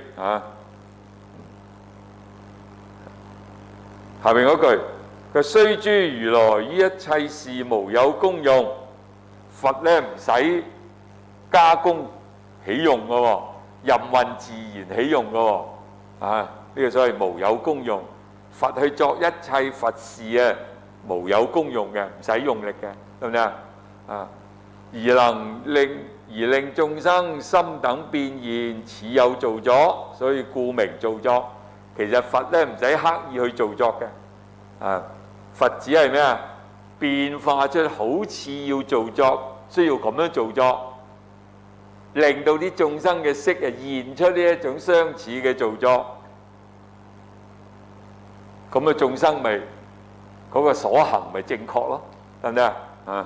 下面嗰句佢須諸如來於一切事無有功用，佛咧唔使加工起用嘅喎，任運自然起用嘅喎。呢個所謂無有功用，佛去作一切佛事啊，無有功用嘅，唔使用力嘅，得唔得啊？而令眾生心等變現，似有造作，所以故名造作。其實佛咧唔使刻意去造作嘅，佛只係咩啊？變化出好似要造作，需要咁樣造作，令到啲眾生嘅識現出呢一種相似嘅造作。咁啊，眾生咪嗰個所行咪正確咯，得唔得啊？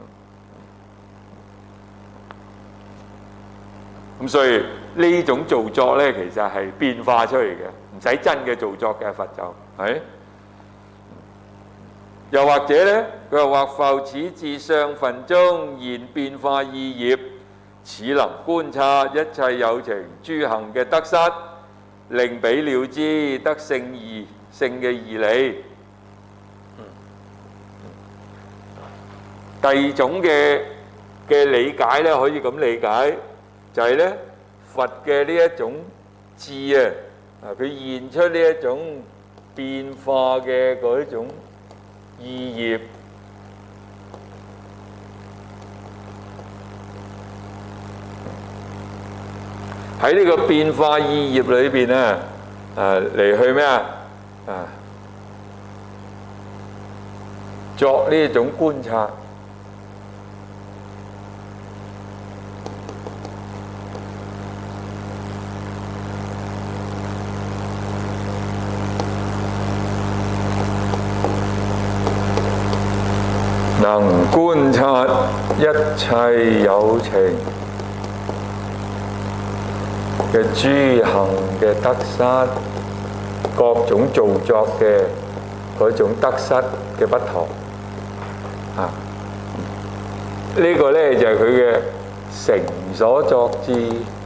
咁所以呢種造作咧，其實係變化出嚟嘅，唔使真嘅造作嘅。佛就係，又或者咧，佢話或復此自相分中現變化意業，此能觀察一切有情諸行嘅得失，令彼了知得勝嘅義理。第二種嘅理解咧，可以咁理解。就係咧，佛嘅呢一種智佢現出呢一種變化嘅嗰一種意業，喺呢個變化意業裏邊咧，嚟去咩作呢一種觀察。能觀察一切有情嘅諸行嘅得失，各種造作嘅嗰種得失嘅不同。呢個咧就係佢嘅成所作智。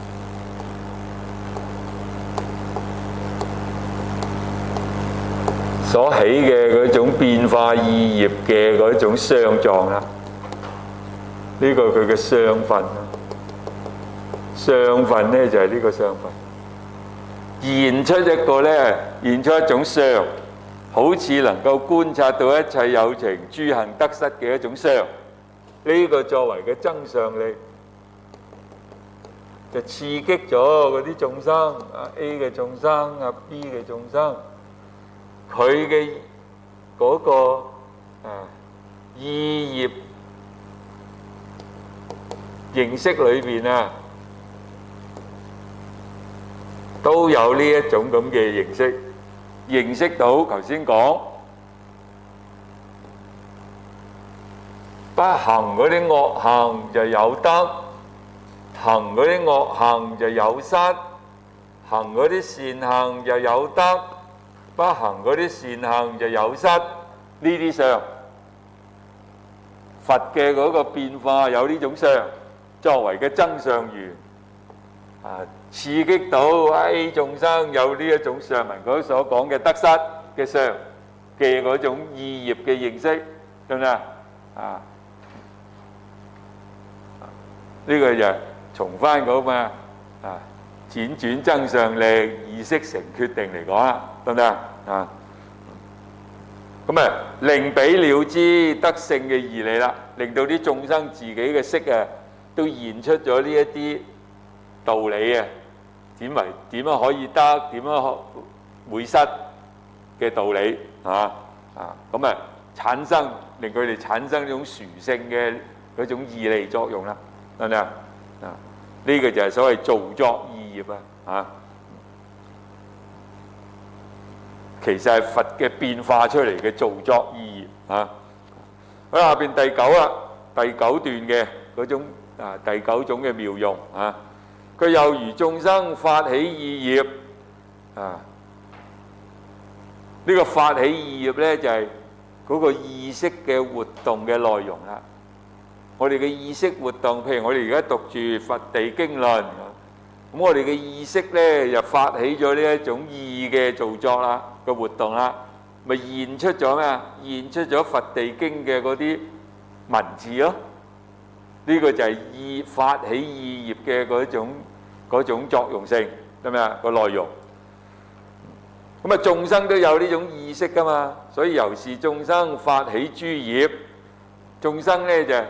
所起嘅嗰種變化意業嘅嗰種相狀啦，呢個佢嘅相分啦，相分咧就係呢個相分，現出一個咧，現出一種相，好似能夠觀察到一切有情諸行得失嘅一種相，呢個作為嘅增上力，就刺激咗嗰啲眾生A 嘅眾生B 嘅眾生。佢嘅嗰個意業認識裏邊都有呢一種咁嘅認識到頭先講不行嗰啲惡行就有得，行嗰啲惡行就有失，行嗰啲善行就有得，不行嗰啲善行就有失。呢啲相，佛嘅嗰個變化有呢種相，作為嘅增上緣，刺激到A眾生有呢一種上文嗰所講嘅得失嘅相嘅嗰種意業嘅認識，得唔得啊？呢個就從翻嗰個輾轉增上力，意識成決定嚟講啦，得唔得啊？咁令彼了知得勝嘅義理啦，令到啲眾生自己嘅識都現出咗呢一啲道理點樣可以得，點樣會失嘅道理咁產生令佢哋產生呢種殊勝嘅嗰種義理作用啦，得唔得啊？呢個就係所謂造作意業其實係佛嘅變化出嚟嘅造作意業喺下邊第九段嘅嗰種第九種嘅妙用佢又如眾生發起意業呢個發起意業咧就係嗰個意識嘅活動嘅內容啦。我哋嘅意識活動，譬如我哋而家讀住《佛地經論》，咁我哋嘅意識咧就發起咗呢一種意嘅造作啦，個活動啦，咪現出咗咩啊？現出咗《佛地經》嘅嗰啲文字咯。 呢個就係發起意業嘅嗰種作用性，係咪啊？個內容。咁啊，眾生都有呢種意識噶嘛，所以由是眾生發起諸業，眾生咧就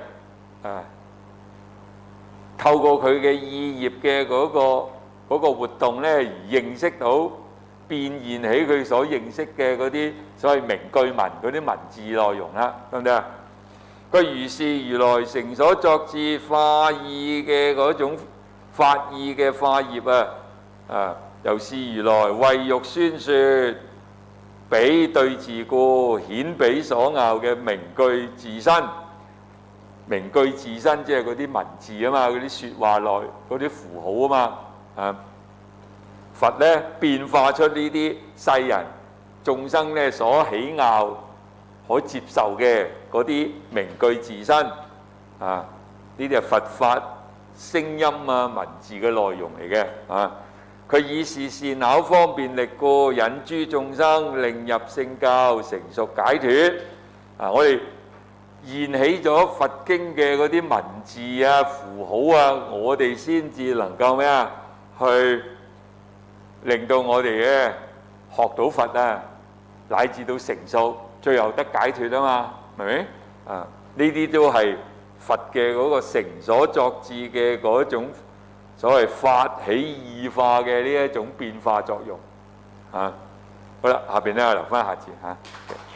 透過佢嘅意業嘅嗰個活動咧，而認識到變現起佢所認識嘅嗰啲所謂名句文嗰啲文字內容啦，得唔得啊？佢如是如來成所作智化意嘅嗰種發意嘅化業由是如來為欲宣說彼對治故，顯彼所樂嘅名句自身。名句自身即係嗰啲文字啊嘛，嗰啲説話內嗰啲符號啊嘛。佛咧變化出呢啲世人眾生咧所喜樂可接受嘅嗰啲名句自身呢啲係佛法聲音文字嘅內容嚟嘅佢以是善巧方便力故，引諸眾生令入聖教，成熟解脫。我哋現起咗佛經嘅嗰啲文字符號我哋先至能夠咩去令到我哋咧學到佛乃至到成熟，最後得解脫啊嘛，明唔明？呢啲都係佛嘅嗰個成所作智嘅嗰種所謂發起意化嘅呢一種變化作用好啦，下邊咧留翻下次